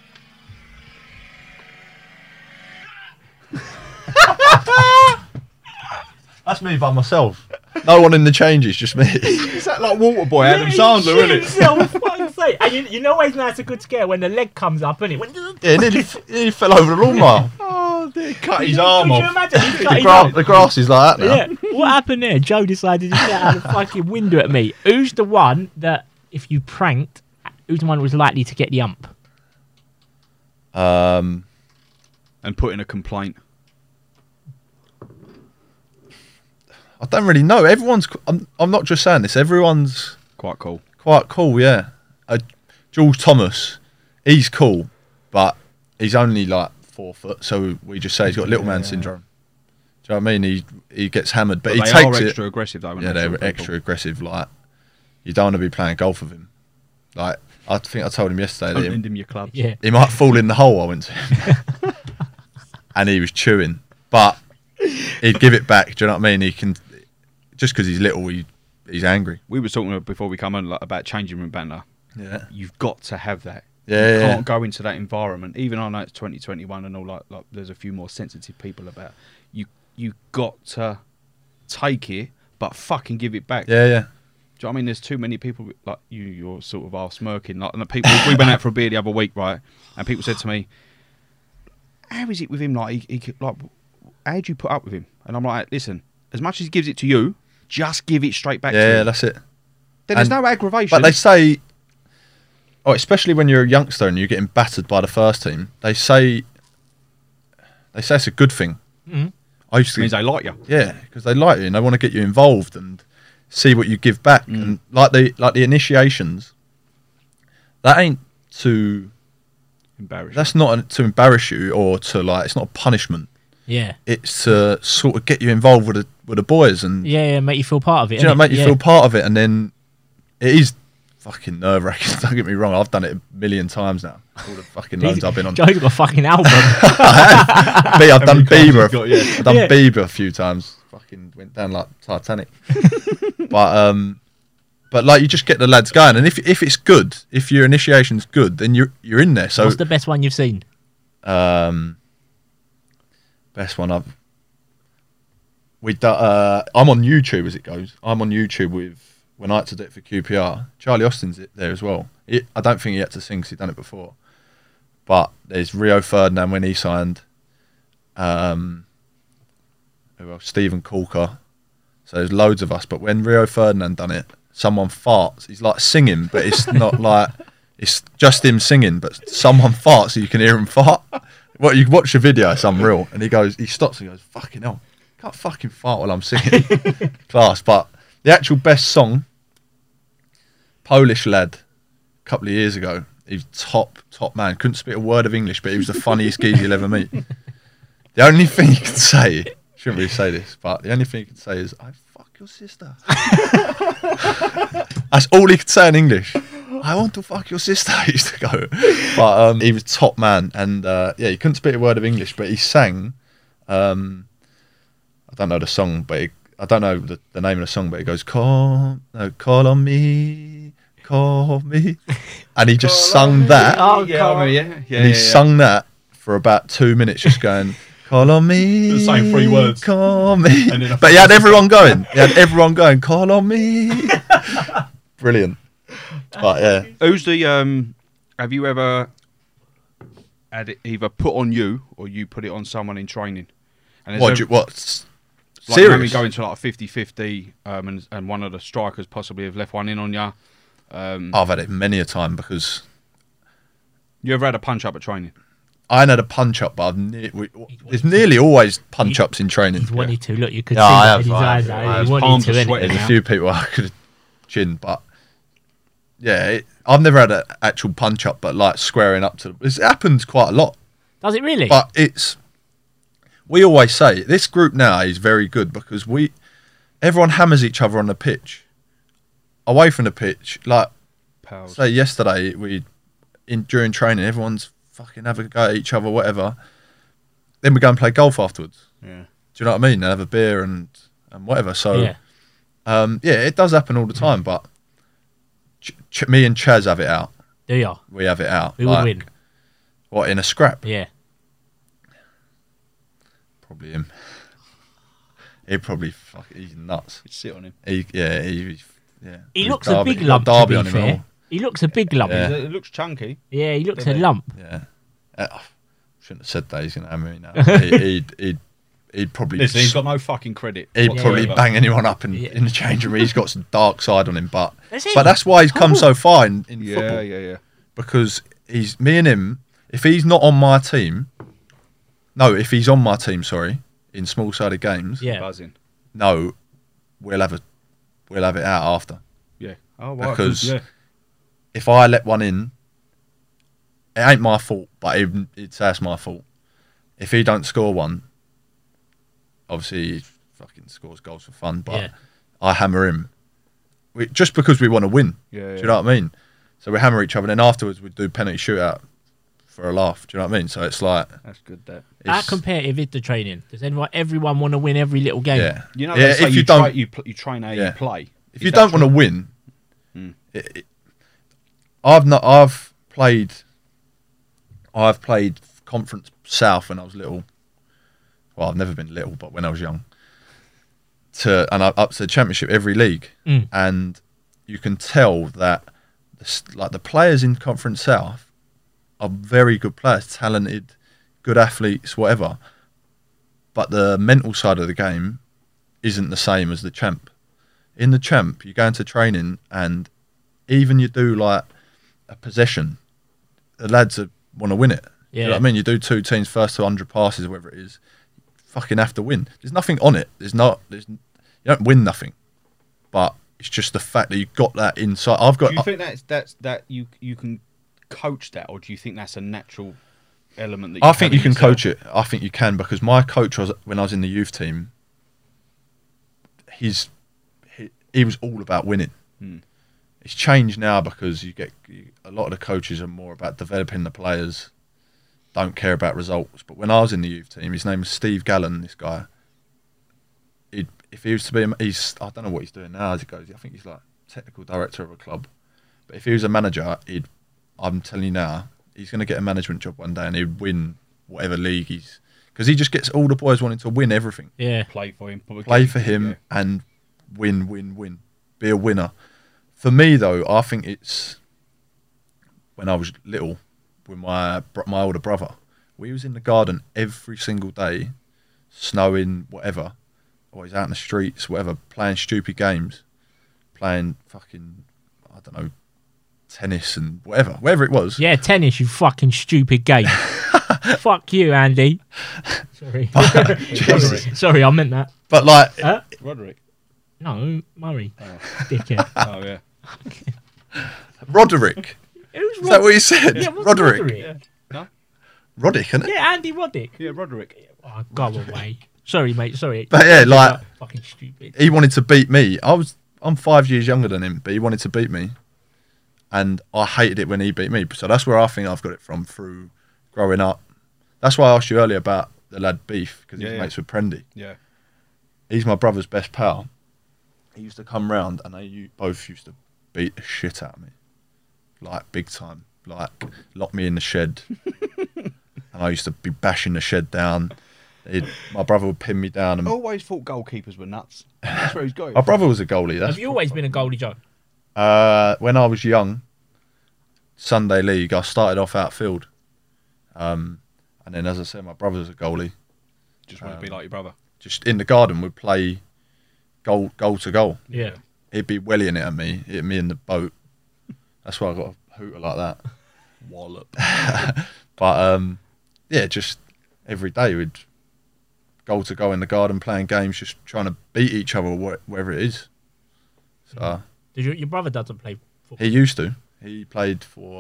That's me by myself. No one in the changes, just me. Is that like Waterboy, Adam he Sandler, shit isn't it? himself, for fuck's sake. And you know always know it's a good scare when the leg comes up, and it went. Yeah, nearly fell over the lawnmower. Oh, dear. Cut his arm Could you off. imagine? He's cut his arm. The grass is like that now. Yeah. What happened there? Joe decided to shout out the fucking window at me. Who's the one that, if you pranked, who's the one that was likely to get the ump? And put in a complaint. I don't really know. I'm not just saying this. Everyone's Quite cool. quite cool, yeah. Jules Thomas, he's cool, but he's only like 4 foot, so we just say he's got little man syndrome. Do you know what I mean? He gets hammered, but he they takes are it. extra aggressive, though. when Yeah, they they're sort of extra aggressive. Like, you don't want to be playing golf with him. Like, I think I told him yesterday Don't that lend him your clubs. Yeah. he might fall in the hole I went to him. And he was chewing, but he'd give it back. Do you know what I mean? He can, just because he's little, he's angry. We were talking before we come on about changing room banter. Yeah. You've got to have that. Yeah, You yeah. can't go into that environment. Even I know it's 2021 and all, like there's a few more sensitive people about. You got to take it, but fucking give it back. Yeah, yeah. Do you know what I mean? There's too many people like you're sort of half smirking. Like, and the people, we went out for a beer the other week, right? And people said to me, "How is it with him? Like, he like, how do you put up with him?" And I'm like, "Listen, as much as he gives it to you, just give it straight back to Yeah, him. that's it. Then there's and- no aggravation." But they say, especially when you're a youngster and you're getting battered by the first team, they say it's a good thing. Mhm. I used to, means they like you. yeah, because they like you and they want to get you involved and see what you give back. And like the initiations, that ain't to Embarrassing. that's not to embarrass you or to like it's not a punishment. Yeah. It's to sort of get you involved with the boys and Yeah, make you feel part of it. do you know, innit? make you Yeah. feel part of it. And then it is fucking nerve wracking. Don't get me wrong, I've done it a million times now. All the fucking loads I've been on. Joe's got a fucking album. Me, I've done Every club Bieber. he's got, yeah. I've done Yeah. Bieber a few times. Fucking went down like Titanic. but like you just get the lads going, and if it's good, if your initiation's good, then you're in there. So What's the best one you've seen? best one I'm on YouTube as it goes. I'm on YouTube with when I had to do it for QPR. Charlie Austin's there as well. I don't think he had to sing because he'd done it before. But there's Rio Ferdinand when he signed. Who else? Stephen Corker. So there's loads of us. But when Rio Ferdinand done it, someone farts. He's like singing, but it's not like it's just him singing. But someone farts, so you can hear him fart. Well, you watch the video, it's unreal. And he stops and goes, "Fucking hell, can't fucking fart while I'm singing. Class. But the actual best song, Polish lad, a couple of years ago. He was top man. Couldn't speak a word of English, but he was the funniest geezer you'll ever meet. The only thing he could say, shouldn't really say this, but the only thing he could say is, I fuck your sister. That's all he could say in English. I want to fuck your sister, he used to go. But he was top man. And he couldn't speak a word of English, but he sang, I don't know the song, but I don't know the name of the song, but it goes, call on me, call me. And he just sung that. Oh, And he sung that for about 2 minutes, just going, call on me. The same 3 words. Call me. But he had everyone going. Call on me. Brilliant. But yeah. Who's the have you ever had it either put on you or you put it on someone in training? And What? like Serious? going to like a 50-50 and one of the strikers possibly have left one in on you. I've had it many a time because You ever had a punch up at training? I ain't had a punch up, but there's nearly always punch ups in training. He's wanted to. Look, you could Yeah, I see have, it in his I eyes. have. He His wanted palms to, are innit? sweating. There's now. a few people I could have chinned, but yeah, I've never had an actual punch up, but like squaring up to it happens quite a lot. Does it really? But we always say this group now is very good because everyone hammers each other on the pitch, away from the pitch. Like Pals. say yesterday, during training, everyone's fucking have a go at each other, whatever. Then we go and play golf afterwards. Yeah. Do you know what I mean? And have a beer and whatever. So yeah. it does happen all the time. But me and Chaz have it out. Do you? We have it out. We would win. What, in a scrap? Yeah. Probably him. He'd probably he's nuts. Sit on him. He He's looks Derby. a big lump, Derby to on be him and fair. all. He looks a big lump. Yeah. It looks chunky. Yeah, he looks a Doesn't it? lump. Yeah. Shouldn't have said that. He's going to hammer me now. He'd probably. Listen, he's got no fucking credit. He'd whatsoever. probably bang anyone up in Yeah. the change room. He's got some dark side on him, but Does he? that's why he's come so far in football. Yeah. Because me and him. If he's not on my team, if he's on my team, sorry, in small-sided games, Yeah. Buzzing. no, we'll have it out after. Yeah. Oh, right. Because yeah. if I let one in, it ain't my fault, but he'd say it's my fault. If he don't score one, obviously he fucking scores goals for fun, but Yeah. I hammer him. Just because we want to win. Yeah. Do you know what I mean? So we hammer each other, and then afterwards we do penalty shootout for a laugh. Do you know what I mean? So it's like... That's good, that. How it's- competitive is the training? Does everyone want to win every little game? Yeah. You know, Yeah, they say if you try, don't- you train how Yeah. you play. If Is you that don't want to true? win, Mm. I've played Conference South when I was little. Well, I've never been little, but when I was young. And up to the Championship every league, and you can tell that the players in Conference South are very good players, talented, good athletes, whatever. But the mental side of the game isn't the same as the Champ. In the Champ, you go into training and even you do like a possession, the lads want to win it. Yeah. You know what I mean? You do two teams first to 100 passes, whatever it is, you fucking have to win. There's nothing on it. You don't win nothing. But it's just the fact that you've got that inside. Do you think that you can coach that, or do you think that's a natural element that I think you can coach it. I think you can, because my coach when I was in the youth team, he was all about winning. It's changed now because a lot of the coaches are more about developing the players, don't care about results. But when I was in the youth team, his name was Steve Gallen, this guy. If he was to be, I don't know what he's doing now as it goes. I think he's like technical director of a club. But if he was a manager, I'm telling you now, he's going to get a management job one day and he'd win whatever league because he just gets all the boys wanting to win everything. Yeah. play for him, And win. Be a winner. For me, though, I think it's when I was little with my older brother. We was in the garden every single day, snowing, whatever, always out in the streets, whatever, playing stupid games, playing fucking, I don't know, tennis and whatever it was. Yeah, tennis, you fucking stupid game. Fuck you, Andy. Sorry. Sorry, I meant that. But like, Roderick. No, Murray. Dickhead. Oh yeah. Roderick. Who's Is that what you said? Yeah, what's Roderick. Roderick? Roddick, isn't it? Yeah, Andy Roddick. Yeah, Roderick. Oh, go away. Sorry, mate. Sorry. But yeah, like, fucking stupid. he wanted to beat me. I'm 5 years younger than him, but he wanted to beat me, and I hated it when he beat me. So that's where I think I've got it from through growing up. That's why I asked you earlier about the lad Beef, because he's mates with Prendy. Yeah. He's my brother's best pal. He used to come round, and they both used to beat the shit out of me, like big time. Like lock me in the shed, and I used to be bashing the shed down. My brother would pin me down. And I always thought goalkeepers were nuts. That's where he's going. my brother was a goalie. Have you always been a goalie, Joe? When I was young, Sunday league, I started off outfield, and then as I said, my brother was a goalie. Just want to be like your brother. Just in the garden, we'd play goal to goal. Yeah. He'd be wellying it at me, hit me in the boat. That's why I got a hooter like that. Wallop. But yeah, just every day we'd goal to goal in the garden, playing games, just trying to beat each other wherever it is. So Did your brother doesn't play football? he used to. He played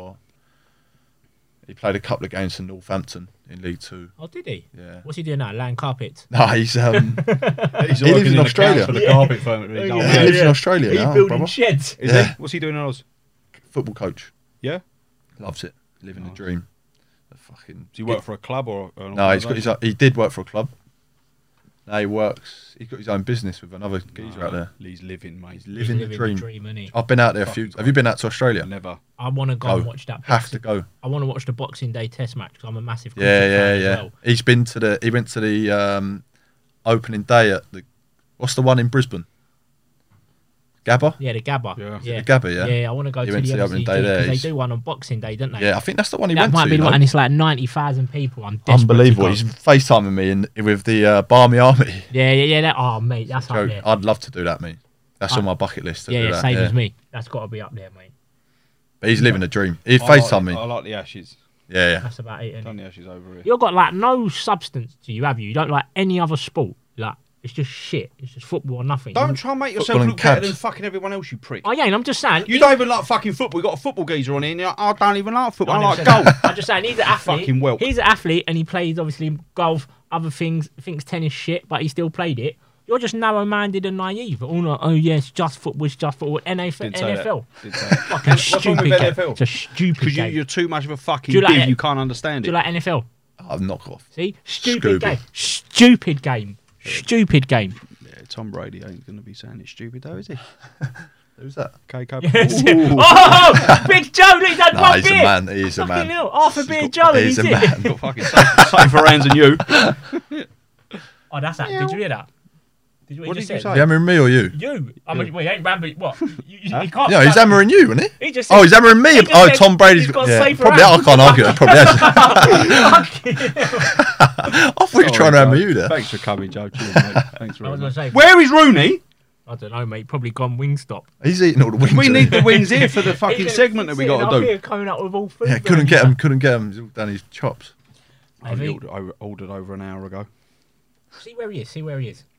a couple of games for Northampton in League Two. Oh, did he? Yeah. What's he doing now? Laying carpets? No, he's He's He lives in Australia. For the carpet firm. he lives in Australia He's now, building brother. sheds. Is Yeah. he? What's he doing in Oz? Football coach. Yeah. Loves it. Living the Oh. dream. The fucking. Does he work for a club or? An No, he's got organisation? he did work for a club. Now he works. He's got his own business with another geezer out there. He's living, mate. He's living the dream. isn't he? I've been out there a few. Have you been out to Australia? Never. I want to go and watch that. Have to go. I want to watch the Boxing Day Test match because I'm a massive cricket Yeah, fan yeah, as yeah. well. He went to the opening day at the. What's the one in Brisbane? Gabba. Yeah, the Gabba. Yeah. The Gabba, yeah. Yeah, I want to go He to went the to the opening MCG day there. because they He's- do one on Boxing Day, don't they? Yeah, I think that's the one he that went might to. be the you one, know? and it's like 90,000 people. I'm desperate Unbelievable. To He's go. FaceTiming me with the Barmy Army. Yeah. Oh, mate, that's up Joke. there. I'd love to do that, mate. That's on my bucket list. To do Yeah, that, same as me. That's got to be up there, mate. But he's living a dream. He'd I FaceTime me. I like the Ashes. Yeah. That's about it. Done Innit? the Ashes over here. You've got like no substance to you, have you? You don't like any other sport. Like it's just shit. It's just football or nothing. Don't try and make yourself Football and look better cabs. than fucking everyone else, you prick. Oh yeah, and I'm just saying. You don't even like fucking football. We got a football geezer on here. And you're like, I don't even like football. I never like said golf. that. I'm just saying he's an athlete. Fucking whelp. He's an athlete and he plays obviously golf, other things, thinks tennis shit, but he still played it. You're just narrow-minded and naive. All like, oh yeah, it's just football, it's just football. NFL, Didn't say that. NFL. Didn't say that. Fucking What's wrong stupid with game. NFL? It's a stupid Because game. you're too much of a fucking Do you like div. it? You can't understand Do it. you like NFL? I've knocked off. See, stupid Scooby. game. Stupid game. Stupid game. Yeah, Tom Brady ain't going to be saying it's stupid though, is he? Who's that? KK. Oh, Big Joe, look, he's had Nah, one he's a beer. man. He is a Fucking man. hell, half a beer, Joe, and He's he's a it. man. Got fucking safer hands than you. Oh, that's that. Did you hear that? Did you, What just did you said? say? You hammering me or you? You. I mean, wait, he ain't rambling. What? You can't. Yeah, he's hammering you, isn't he? He just Oh, said- he's hammering me. he just Oh, said Tom Brady's he's got yeah, safer probably. I hands. can't argue that. Probably has. Fucking hell. I thought you were trying to hammer you there. Thanks for coming, Joe. Cheers, mate. Thanks I was very gonna much. say, Where is Rooney? I don't know, mate. Probably gone Wingstop. He's eating all the wings. We isn't need he? the wings here for the He's fucking gonna segment be that we sitting got up to do. here coming up with all food. Yeah, couldn't get him. Couldn't get him. He's all down his chops. I Maybe. ordered over an hour ago. See where he is. See where he is.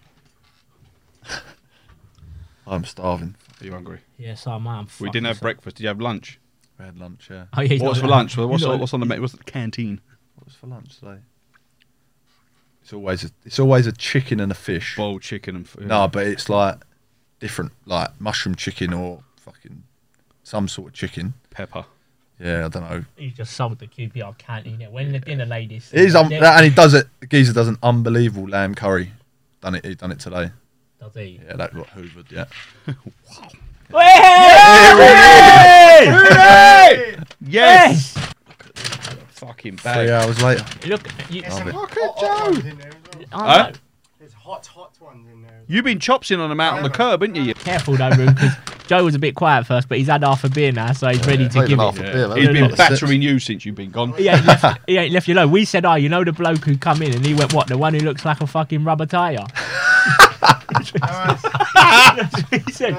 I'm starving. Are you hungry? Yeah, so man. We didn't have breakfast. Did you have lunch? We had lunch. Yeah. Oh, yeah, he's What's not for allowed- lunch? What's he's not- what's on the menu? What's the canteen? What was for lunch today? It's always a chicken and a fish. Boiled chicken and No, but it's like different, like mushroom chicken or fucking some sort of chicken. pepper. Yeah, I don't know. He's just sold the QPR canteen. When the dinner ladies. He's and he does it. The geezer does an unbelievable lamb curry. He done it today. Does he? Yeah, that got hoovered. Yeah. Yes. Fucking bag. 3 hours later. Look, you, There's some Look hot ones in there as well. I Huh? know. There's hot ones in there. You've been chopsing on them out on the curb, haven't you? Careful though, Room, because Joe was a bit quiet first, but he's had half a beer now, so he's ready to Taking give half it. a beer, man. He's been Not the six. battering you since you've been gone. He ain't left you alone. We said, oh, you know the bloke who come in, and he went, what, the one who looks like a fucking rubber tyre? he said,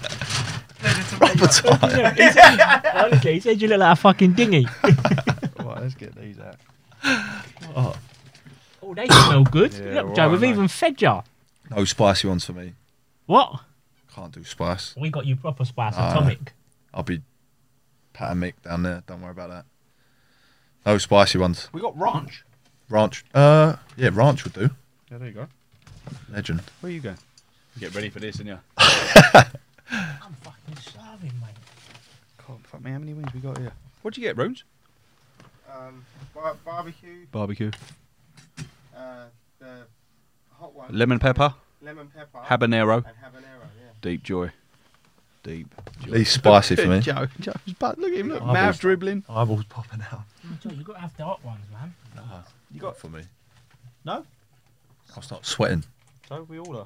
Rubber tyre. honestly, he said you look like a fucking dinghy. let's get these out. Oh, they smell good. Yeah, Look, Joe, right, we've mate. even fed ya. No spicy ones for me. What? Can't do spice. We got you proper spice, Ah. atomic. I'll be Pat and Mick down there. Don't worry about that. No spicy ones. We got ranch. Ranch. Yeah, ranch would do. Yeah, there you go. Legend. Where you going? Get ready for this, and you. I'm fucking starving, mate. God, fuck me, how many wings we got here? What'd you get, Runes? Barbecue, Barbecue. the hot one, Lemon pepper. lemon pepper, Habanero. and habanero. Yeah. Deep joy. Deep joy. Least spicy for me. Joe's butt. Look at him. Look, Eyeballs. mouth dribbling. Eyeballs popping out. Joe, you got to have the hot ones, man. You got for me. No? I'll start sweating. So we order.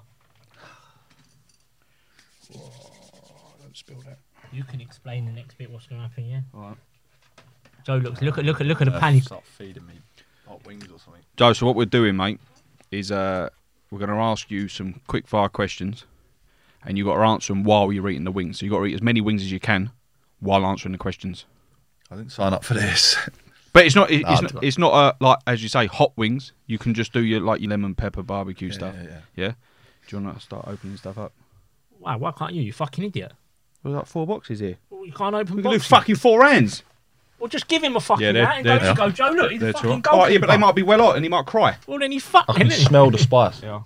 Whoa, don't spill that. You can explain the next bit what's going to happen, yeah? Alright. Joe, look at the panic. Start feeding me hot wings or something. Joe, so what we're doing, mate, is we're going to ask you some quick fire questions, and you've got to answer them while you're eating the wings. So you've got to eat as many wings as you can while answering the questions. I didn't sign up for this. But it's not. It's Nah, not like, as you say, hot wings. You can just do your lemon pepper barbecue stuff. Yeah. Do you want to start opening stuff up? Wow, why can't you? You fucking idiot. We've got 4 boxes here. Well, you can't open We can do boxes. fucking 4 hands. Well, just give him a fucking Yeah, they're- hat and they're- go, "Here you go, Joe, look, he's a That's fucking right. goalkeeper." Oh, yeah, but they might be well hot and he might cry. Well, then he's I fucking, can isn't he? smell the spice. Yeah.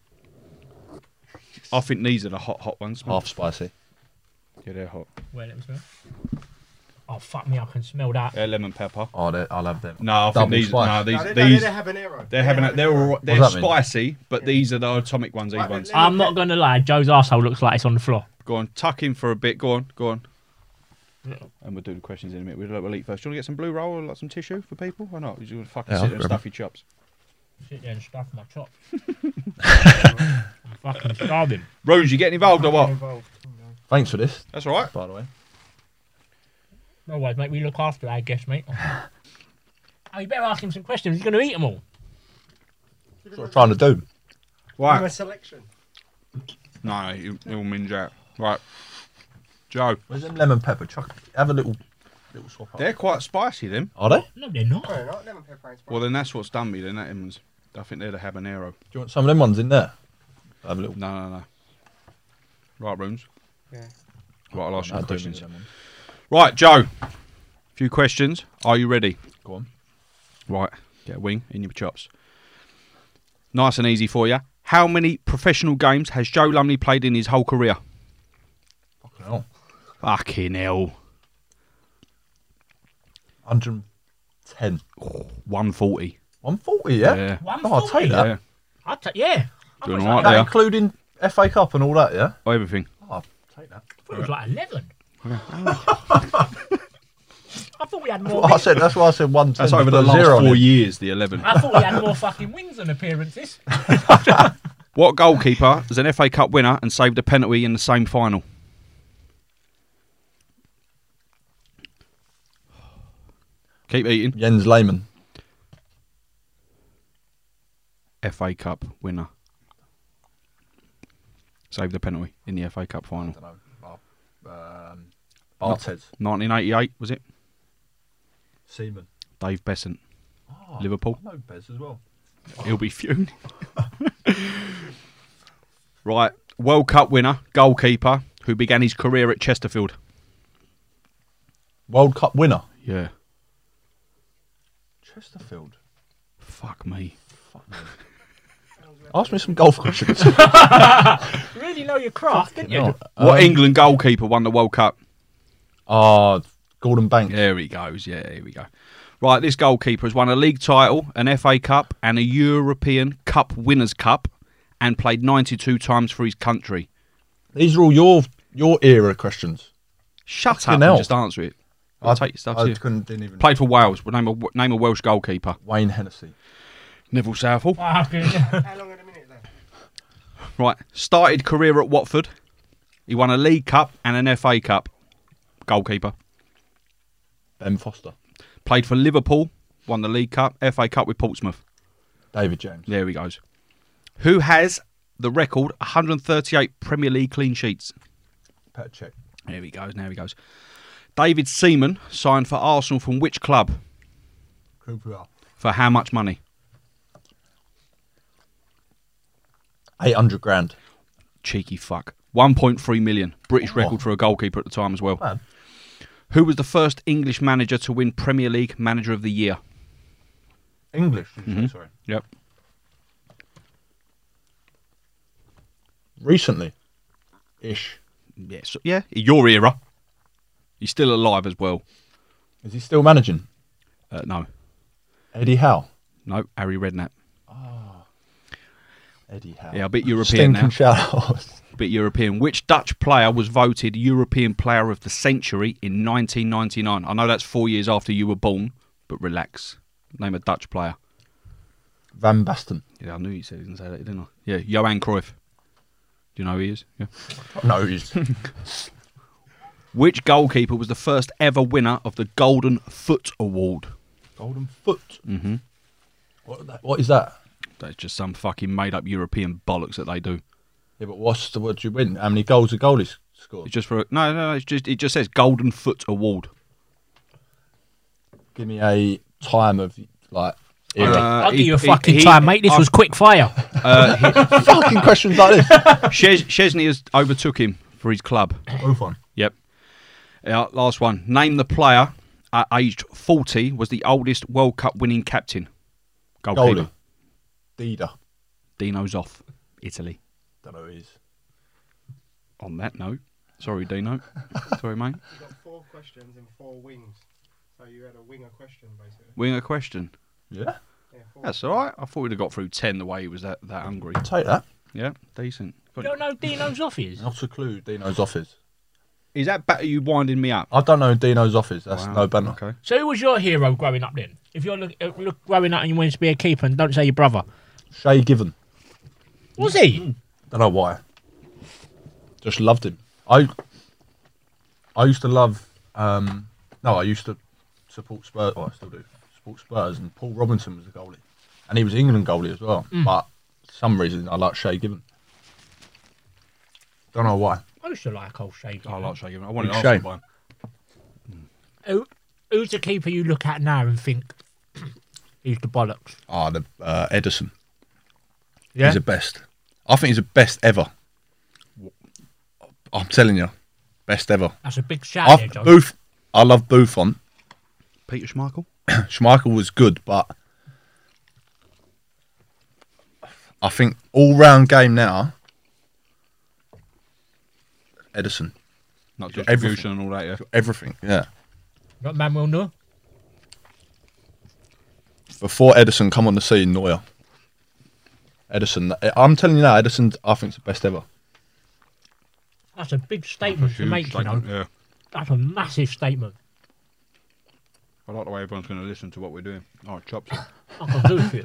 I think these are the hot ones. Half spicy. Yeah, they're hot. Wait, let me smell. Oh, fuck me, I can smell that. They're lemon pepper. Oh, I'll have them. No, I think Double these. spice. No, these. No, These. they're habanero. They're all right. They're What does that mean? spicy, but these are the atomic ones. These Right, ones. let- I'm not going to lie, Joe's arsehole looks like it's on the floor. Go on, tuck in for a bit. Go on. And we'll do the questions in a minute. We'll eat first. Do you want to get some blue roll or like some tissue for people? Or not? You want to fucking Yeah, sit I'll there and grab stuff your chops? Sit there and stuff my chops. I'm fucking starving. Rose, you getting involved or what? Involved. Thanks for this, That's all right. by the way. No worries, mate, we look after our guests, mate. Oh, you better ask him some questions. He's going to eat them all. That's what I'm trying to do. Give him Right. a selection. No, he'll minge out. Right. Joe. Where's them lemon pepper? Chuck. Have a little swap up. They're quite spicy, them. Are they? No, they're not. No, not lemon pepper. Ain't spicy. Well, then that's what's done me. Then that one's. I think they're the habanero. Do you want some of them ones in there? Have a little. No. Right, Rooms. Yeah. Right, I'll ask you Nah, the do questions. them ones. Right, Joe. Few questions. Are you ready? Go on. Right, get a wing in your chops. Nice and easy for you. How many professional games has Joe Lumley played in his whole career? Fucking hell. Fucking hell. 110. 140. 140, yeah? Yeah. Oh, I'll take that. Yeah. Yeah. I Doing thought all right it was That there. including FA Cup and all that, yeah? Oh, everything. Oh, I'll take that. I thought it was like 11. I thought we had more. Well, that's why I said 110. That's over with the a last zero on 4 it. years, the 11. I thought we had more fucking wins than appearances. What goalkeeper is an FA Cup winner and saved a penalty in the same final? Keep eating. Jens Lehmann. FA Cup winner. Saved a penalty in the FA Cup final. I don't know. Barthez. 1988, was it? Seaman. Dave Besant. Oh, Liverpool. I know Bez as well. He'll be fuming. Right. World Cup winner, goalkeeper, who began his career at Chesterfield. World Cup winner. Yeah. Chesterfield. Fuck me. Ask me some golf questions. Really know your craft, didn't you? No. What England goalkeeper won the World Cup? Gordon Banks. There he goes. Yeah, here we go. Right, this goalkeeper has won a league title, an FA Cup, and a European Cup Winners' Cup, and played 92 times for his country. These are all your era questions. Shut up Fucking and hell. just answer it. I'll take your stuff I too. didn't even. Played for Wales. Name a Welsh goalkeeper. Wayne Hennessy. Neville Southall. Fucking How long are the minutes left? Right. Started career at Watford. He won a League Cup and an FA Cup. Goalkeeper. Ben Foster. Played for Liverpool. Won the League Cup. FA Cup with Portsmouth. David James. There he goes. Who has the record 138 Premier League clean sheets? Petr Cech. There he goes. Now he goes. David Seaman signed for Arsenal from which club? QPR. For how much money? 800 grand. Cheeky fuck. 1.3 million. British record for a goalkeeper at the time as well. Man. Who was the first English manager to win Premier League Manager of the Year? English, did you say? Sorry. Yep. Recently. Ish. Yes. Yeah. Your era. He's still alive as well. Is he still managing? No. Eddie Howe. No. Harry Redknapp. Eddie Howe. Yeah, a bit European now. Stinking shout-outs. Bit European. Which Dutch player was voted European Player of the Century in 1999? I know that's 4 years after you were born, but relax. Name a Dutch player. Van Basten. Yeah, I knew you said he was going to say that, didn't I? Yeah, Johan Cruyff. Do you know who he is? Yeah. No, he's... Which goalkeeper was the first ever winner of the Golden Foot Award? Golden Foot. Mm-hmm. What is that? That's just some fucking made-up European bollocks that they do. Yeah, but what do you win? How many goals a goalie scored? It's just for no. It just says Golden Foot Award. Give me a time of like. Era. I'll give you a fucking time, mate. This was quick fire. Fucking questions like this. Chesney has overtook him for his club. Move on. Yep. Last one. Name the player at aged 40 was the oldest World Cup winning captain. Goalkeeper. Dida. Dino Zoff, Italy. Don't know who he is. On that note, sorry, Dino. Sorry, mate. You got 4 questions and 4 wings. So you had a winger question, basically. Winger question. Yeah. Yeah, 4. That's all right. I thought we'd have got through 10 the way he was that hungry. Take that. Yeah, decent. You don't know Dino Zoff is? Not a clue. Dino's office. Is that better you winding me up? I don't know Dino's office. That's Wow, no banner. Okay. So who was your hero growing up then? If you're growing up and you wanted to be a keeper, and don't say your brother. Shay Given. Was he? Don't know why. Just loved him. I used to love. I used to support Spurs. Well, I still do support Spurs, and Paul Robinson was the goalie, and he was England goalie as well. But for some reason, I like Shay Given. Don't know why. I used to like old Shay. I like Shay Given. I wanted Big to ask shame. you one. Who's the keeper you look at now and think he's the bollocks? Edison. Yeah. He's the best. I think he's the best ever. I'm telling you, best ever. That's a big shout there, John. I love Buffon. Peter Schmeichel? Schmeichel was good, but I think all-round game now, Edison. Not distribution and all that, yeah. Everything, yeah. Not Manuel Neuer. Before Edison come on the scene, Neuer. Edison, I'm telling you now, Edison, I think, is the best ever. That's a big statement to make, you know. Yeah. That's a massive statement. I like the way everyone's going to listen to what we're doing. Oh, chops. I can do with it.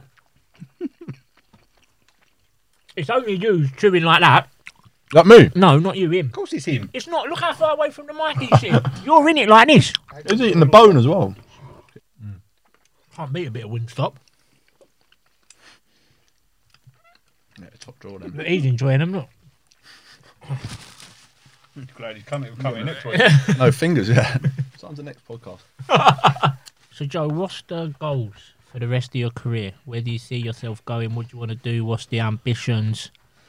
It's only you chewing like that. Like me? No, not you, him. Of course it's him. It's not. Look how far away from the mic he's sitting. You're in it like this. He's eating the bone as well. Can't beat a bit of Wingstop. Yeah, top drawer then. But he's enjoying them, look. Glad he's coming next week. No fingers, yeah. It's on the next podcast. So, Joe, what's the goals for the rest of your career? Where do you see yourself going? What do you want to do? What's the ambitions?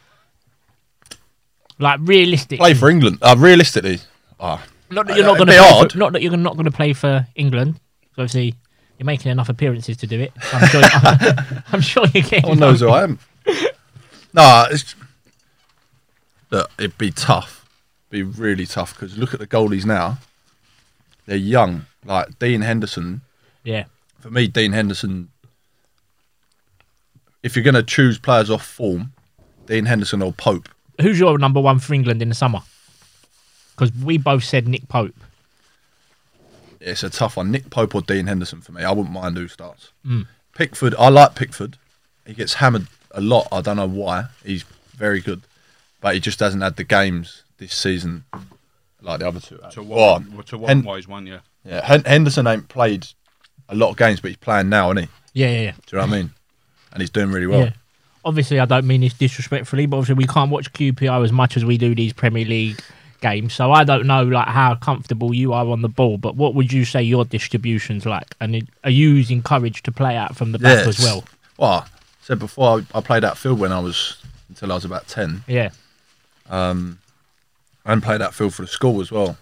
Like, realistically. Play for England. Realistically. Not that you're not going to It'd be play hard. not that you're not going to play for England. So obviously, you're making enough appearances to do it. I'm sure you're getting. No one knows who I am. No, look, it'd be tough. Be really tough because look at the goalies now. They're young. Like Dean Henderson. Yeah. For me, Dean Henderson. If you're going to choose players off form, Dean Henderson or Pope. Who's your number one for England in the summer? Because we both said Nick Pope. It's a tough one. Nick Pope or Dean Henderson for me. I wouldn't mind who starts. Pickford. I like Pickford. He gets hammered a lot. I don't know why. He's very good, but he just hasn't had the games this season like the other two. To one wise one, yeah. Yeah, Henderson ain't played a lot of games, but he's playing now, isn't he? Yeah. Do you know what I mean? And he's doing really well. Yeah. Obviously, I don't mean this disrespectfully, but obviously we can't watch QPR as much as we do these Premier League game, so I don't know like how comfortable you are on the ball. But what would you say your distribution's like? And are you encouraged to play out from the back as well? Well, I said before, I played outfield until I was about 10. Yeah. And played outfield for the school as well.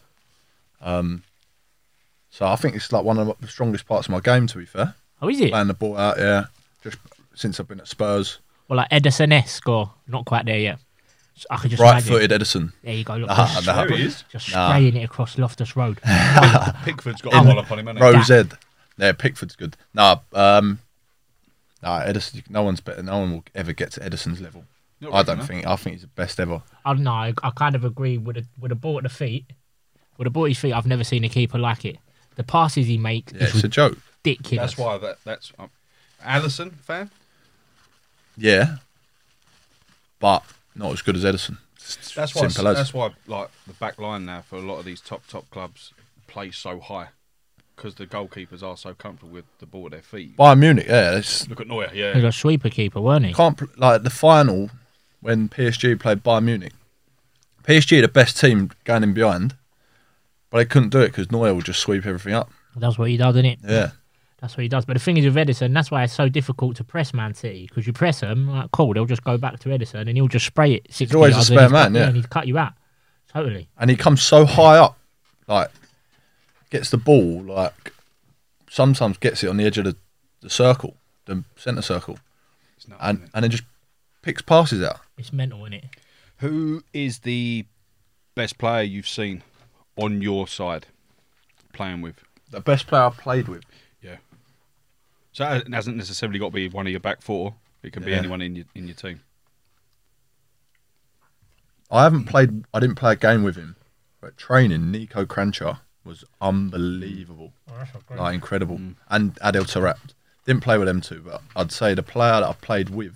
So I think it's like one of the strongest parts of my game, to be fair. Oh, is it? Playing the ball out, yeah. Just since I've been at Spurs. Well, like Edison-esque, or not quite there yet. So I could just imagine. Right-footed Edison. There you go. Look, Nah, just, nah. There he is. just spraying it across Loftus Road. Pickford's got a wallop on him, hasn't he? Rose Ed. Yeah, Pickford's good. Edison. No one's better. No one will ever get to Edison's level. Not I really, don't no. think. I think he's the best ever. I don't know. I kind of agree with a ball at the feet. With a ball at his feet, I've never seen a keeper like it. The passes he makes Yeah, is it's a joke. ridiculous. That's why that's Allison fan. Yeah, but not as good as Edison. That's why. Simple as. That's why. Like the back line now for a lot of these top clubs play so high because the goalkeepers are so comfortable with the ball at their feet. Bayern Munich. Yeah, it's, Look at Neuer. He Yeah. was a sweeper keeper, weren't he? like the final when PSG played Bayern Munich. PSG the best team going in behind, but they couldn't do it because Neuer would just sweep everything up. That's what he does, isn't it? Yeah. That's what he does. But the thing is with Edison, that's why it's so difficult to press Man City. Because you press them, like, cool, they'll just go back to Edison and he'll just spray it 60 always a yards. spare and man, yeah. And he'd cut you out. Totally. And he comes so high up, like gets the ball, like sometimes gets it on the edge of the circle, the centre circle, It's nuts, and isn't it? then just picks passes out. It's mental, isn't it? Who is the best player you've seen on your side playing with? The best player I've played with. Yeah. So it hasn't necessarily got to be one of your back four. It can be Yeah. anyone in your team. I didn't play a game with him, but training, Nico Kranjčar was unbelievable, like incredible. And Adel Taarabt. Didn't play with them two, but I'd say the player that I've played with,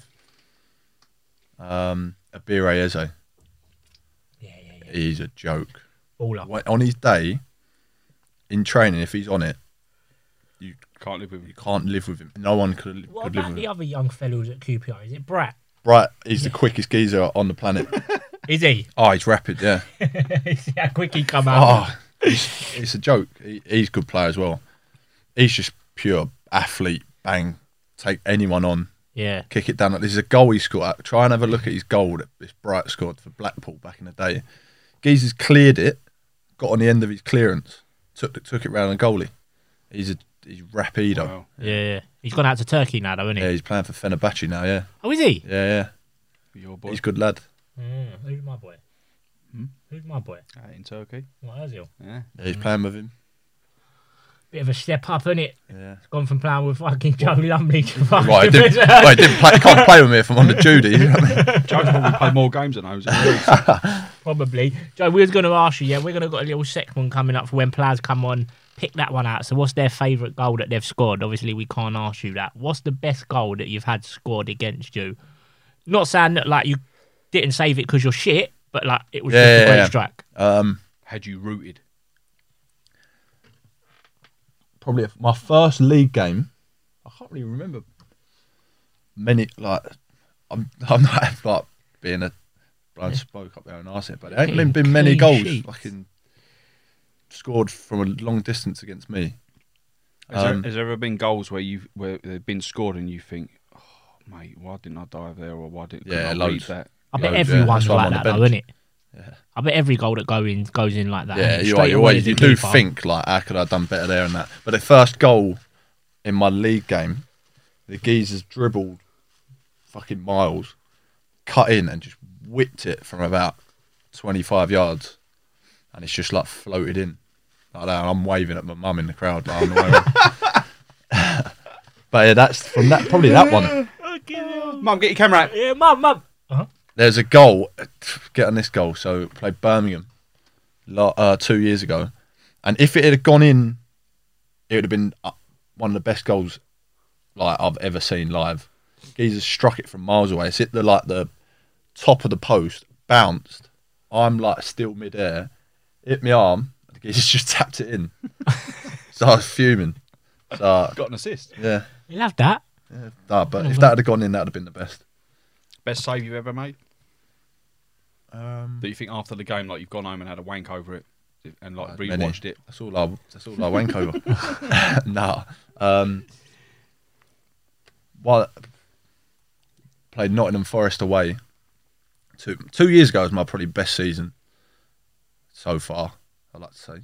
Abir Eze, Yeah. he's a joke. Baller. On his day, in training, if he's on it, You can't live with him. you can't live with him. No one could What live about with the him. other young fellows at QPR? Is it Brat? Right, he's the quickest geezer on the planet. Is he? Oh, he's rapid, yeah. See how quick he come out. Oh, it's a joke. He's a good player as well. He's just pure athlete. Bang, take anyone on, Yeah. kick it down. This is a goal he scored. Try and have a look at his goal that this Bright scored for Blackpool back in the day. Geezer's cleared it, got on the end of his clearance, took it round the goalie. He's rapido. Wow. Yeah. He's gone out to Turkey now, though, isn't he? Yeah, he's playing for Fenerbahce now. Yeah, Oh, is he? yeah. Your boy He's a good lad. Who's my boy? Who's my boy? in Turkey. What, Ozil? Yeah. Yeah, he's playing with him. Bit of a step up, isn't it? Yeah. It's gone from playing with fucking Joe Lumley to fucking... Right, he can't play with me if I'm on the Judy. You know what I mean? Joe's probably played more games than Ozil. Probably. Joe, we was going to ask you, we're going to got a little segment coming up for when players come on. Pick that one out. So what's their favourite goal that they've scored? Obviously, we can't ask you that. What's the best goal that you've had scored against you? Not saying that like you didn't save it because you're shit, but like it was just a great strike. Had you rooted? Probably my first league game. I can't really remember many. Like I'm not like being a blown spoke up there and asked it, but there ain't Clean- been many clean goals sheets. fucking scored from a long distance against me. Has there ever been goals where they've been scored and you think, oh, mate, why didn't I dive there, or why didn't Yeah, I read loads. that? I bet Loads, everyone's that's why I'm like on that the though, bench. isn't it? Yeah. I bet every goal that goes in like that. Yeah, innit? you Straight away always as a you do keeper. think like, how could I have done better there and that? But the first goal in my league game, the geezers dribbled fucking miles, cut in and just whipped it from about 25 yards, and it's just like floated in like that. And I'm waving at my mum in the crowd. Like, on the way around. But yeah, that's from that probably that one. Mum, get your camera out. Yeah, mum. There's a goal. Get on this goal. So played Birmingham 2 years ago, and if it had gone in, it would have been one of the best goals like I've ever seen live. Geezer struck it from miles away. It's hit the top of the post, bounced. I'm like still midair, hit my arm. And Geezer just tapped it in. So I was fuming. So Got an assist. yeah, You love that. but if that had gone in, that would have been the best. Best save you've ever made? That you think after the game, like you've gone home and had a wank over it, and like Many. rewatched it? That's all I wank over. No. Well, played Nottingham Forest away. 2 years ago was my probably best season so far, I'd like to say.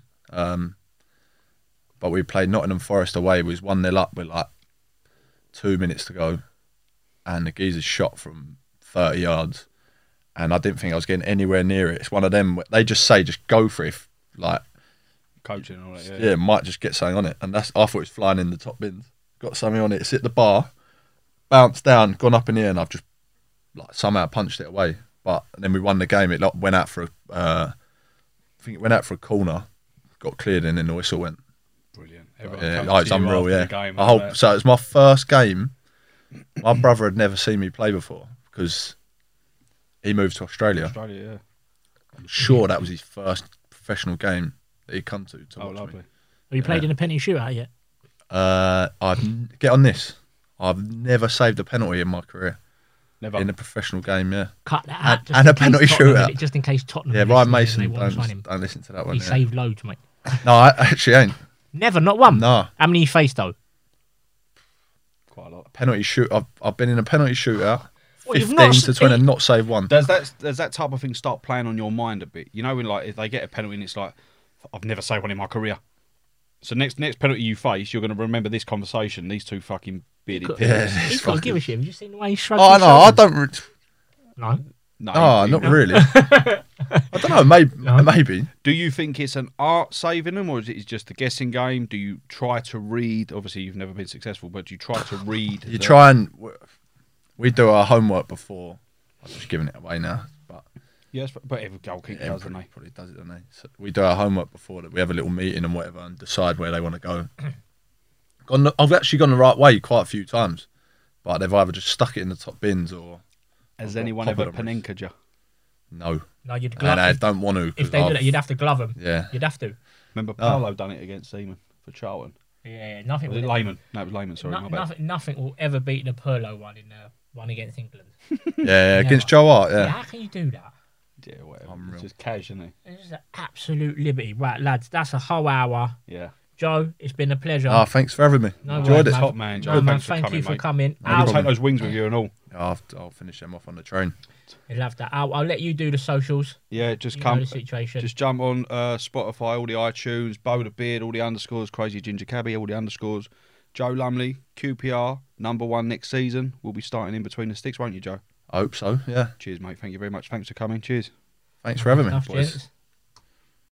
But we played Nottingham Forest away. We was 1-0 up with like 2 minutes to go, and the geezers shot from 30 yards, and I didn't think I was getting anywhere near it. It's one of them. They just say, just go for it. Like, Coaching and all that, yeah, might just get something on it. And I thought it was flying in the top bins. Got something on it. It's hit the bar, bounced down, gone up in the air, and I've just like somehow punched it away. But then we won the game. It like, went out for I think it went out for a corner, got cleared, and then the whistle went. Brilliant. Yeah, it's unreal. Yeah, so it was my first game. My brother had never seen me play before because he moved to Australia. Yeah. I'm sure that was his first professional game that he'd come to Oh, watch lovely. me. Have you played in a penalty shootout yet? Get on this. I've never saved a penalty in my career Never. in a professional game. Yeah, Cut that out. And a penalty shootout. Just in case Tottenham. Yeah, Ryan Mason. Don't sign him. Don't listen to that one. He Yeah. saved loads, mate. No, I actually ain't. Never, not one. No. How many you faced though? Quite a lot. Penalty shoot. I've been in a penalty shootout. Well, you've 15 not to 20 and not saved one. Does that type of thing start playing on your mind a bit? You know, when like if they get a penalty and it's like, I've never saved one in my career. So next penalty you face, you're going to remember this conversation. These two fucking bearded Yeah, pigs. He's got to give a shit. Have you seen the way he shrugged? Oh his no, I shoulders? don't. No. No, Oh, not really. I don't know. Maybe. No. Maybe. Do you think it's an art saving them, or is it just a guessing game? Do you try to read? Obviously, you've never been successful, but do you try to read? You try and we do our homework before. I'm just giving it away now, but Yes, but every goalkeeper does, doesn't probably does it, don't they? So we do our homework before that. We have a little meeting and whatever, and decide where they want to go. I've actually gone the right way quite a few times, but they've either just stuck it in the top bins or. Has I've got anyone ever pop it on wrist. Panenka you? No, No, you'd glove. and I don't want to. If they do that, you'd have to glove them. Yeah. You'd have to. Remember Paolo done it against Seaman for Charlton? Yeah, nothing. Was it will- Lehman? No, it was Lehman, sorry. my bad. nothing will ever beat the Pirlo one in one against England. Yeah, against Never. Joe Hart. Yeah, Yeah. how can you do that? Yeah, whatever. Unreal. It's just cash, isn't it? It's just an absolute liberty. Right, lads, that's a whole hour. Yeah. Joe, it's been a pleasure. Oh, thanks for having me. No Enjoyed worries, it. man. Top man, Joe. No, man, Thanks for thank coming, you for mate. coming. No I'll problem. take those wings with you and all. I'll finish them off on the train. I love that. I'll let you do the socials. Yeah, just You know come. the situation. Just jump on Spotify, all the iTunes, Bo the Beard, all the underscores, Crazy Ginger Cabby, all the underscores. Joe Lumley, QPR, #1 next season. We'll be starting in between the sticks, won't you, Joe? I hope so. Yeah. Cheers, mate. Thank you very much. Thanks for coming. Cheers. Thanks for having me, Enough, boys. gents.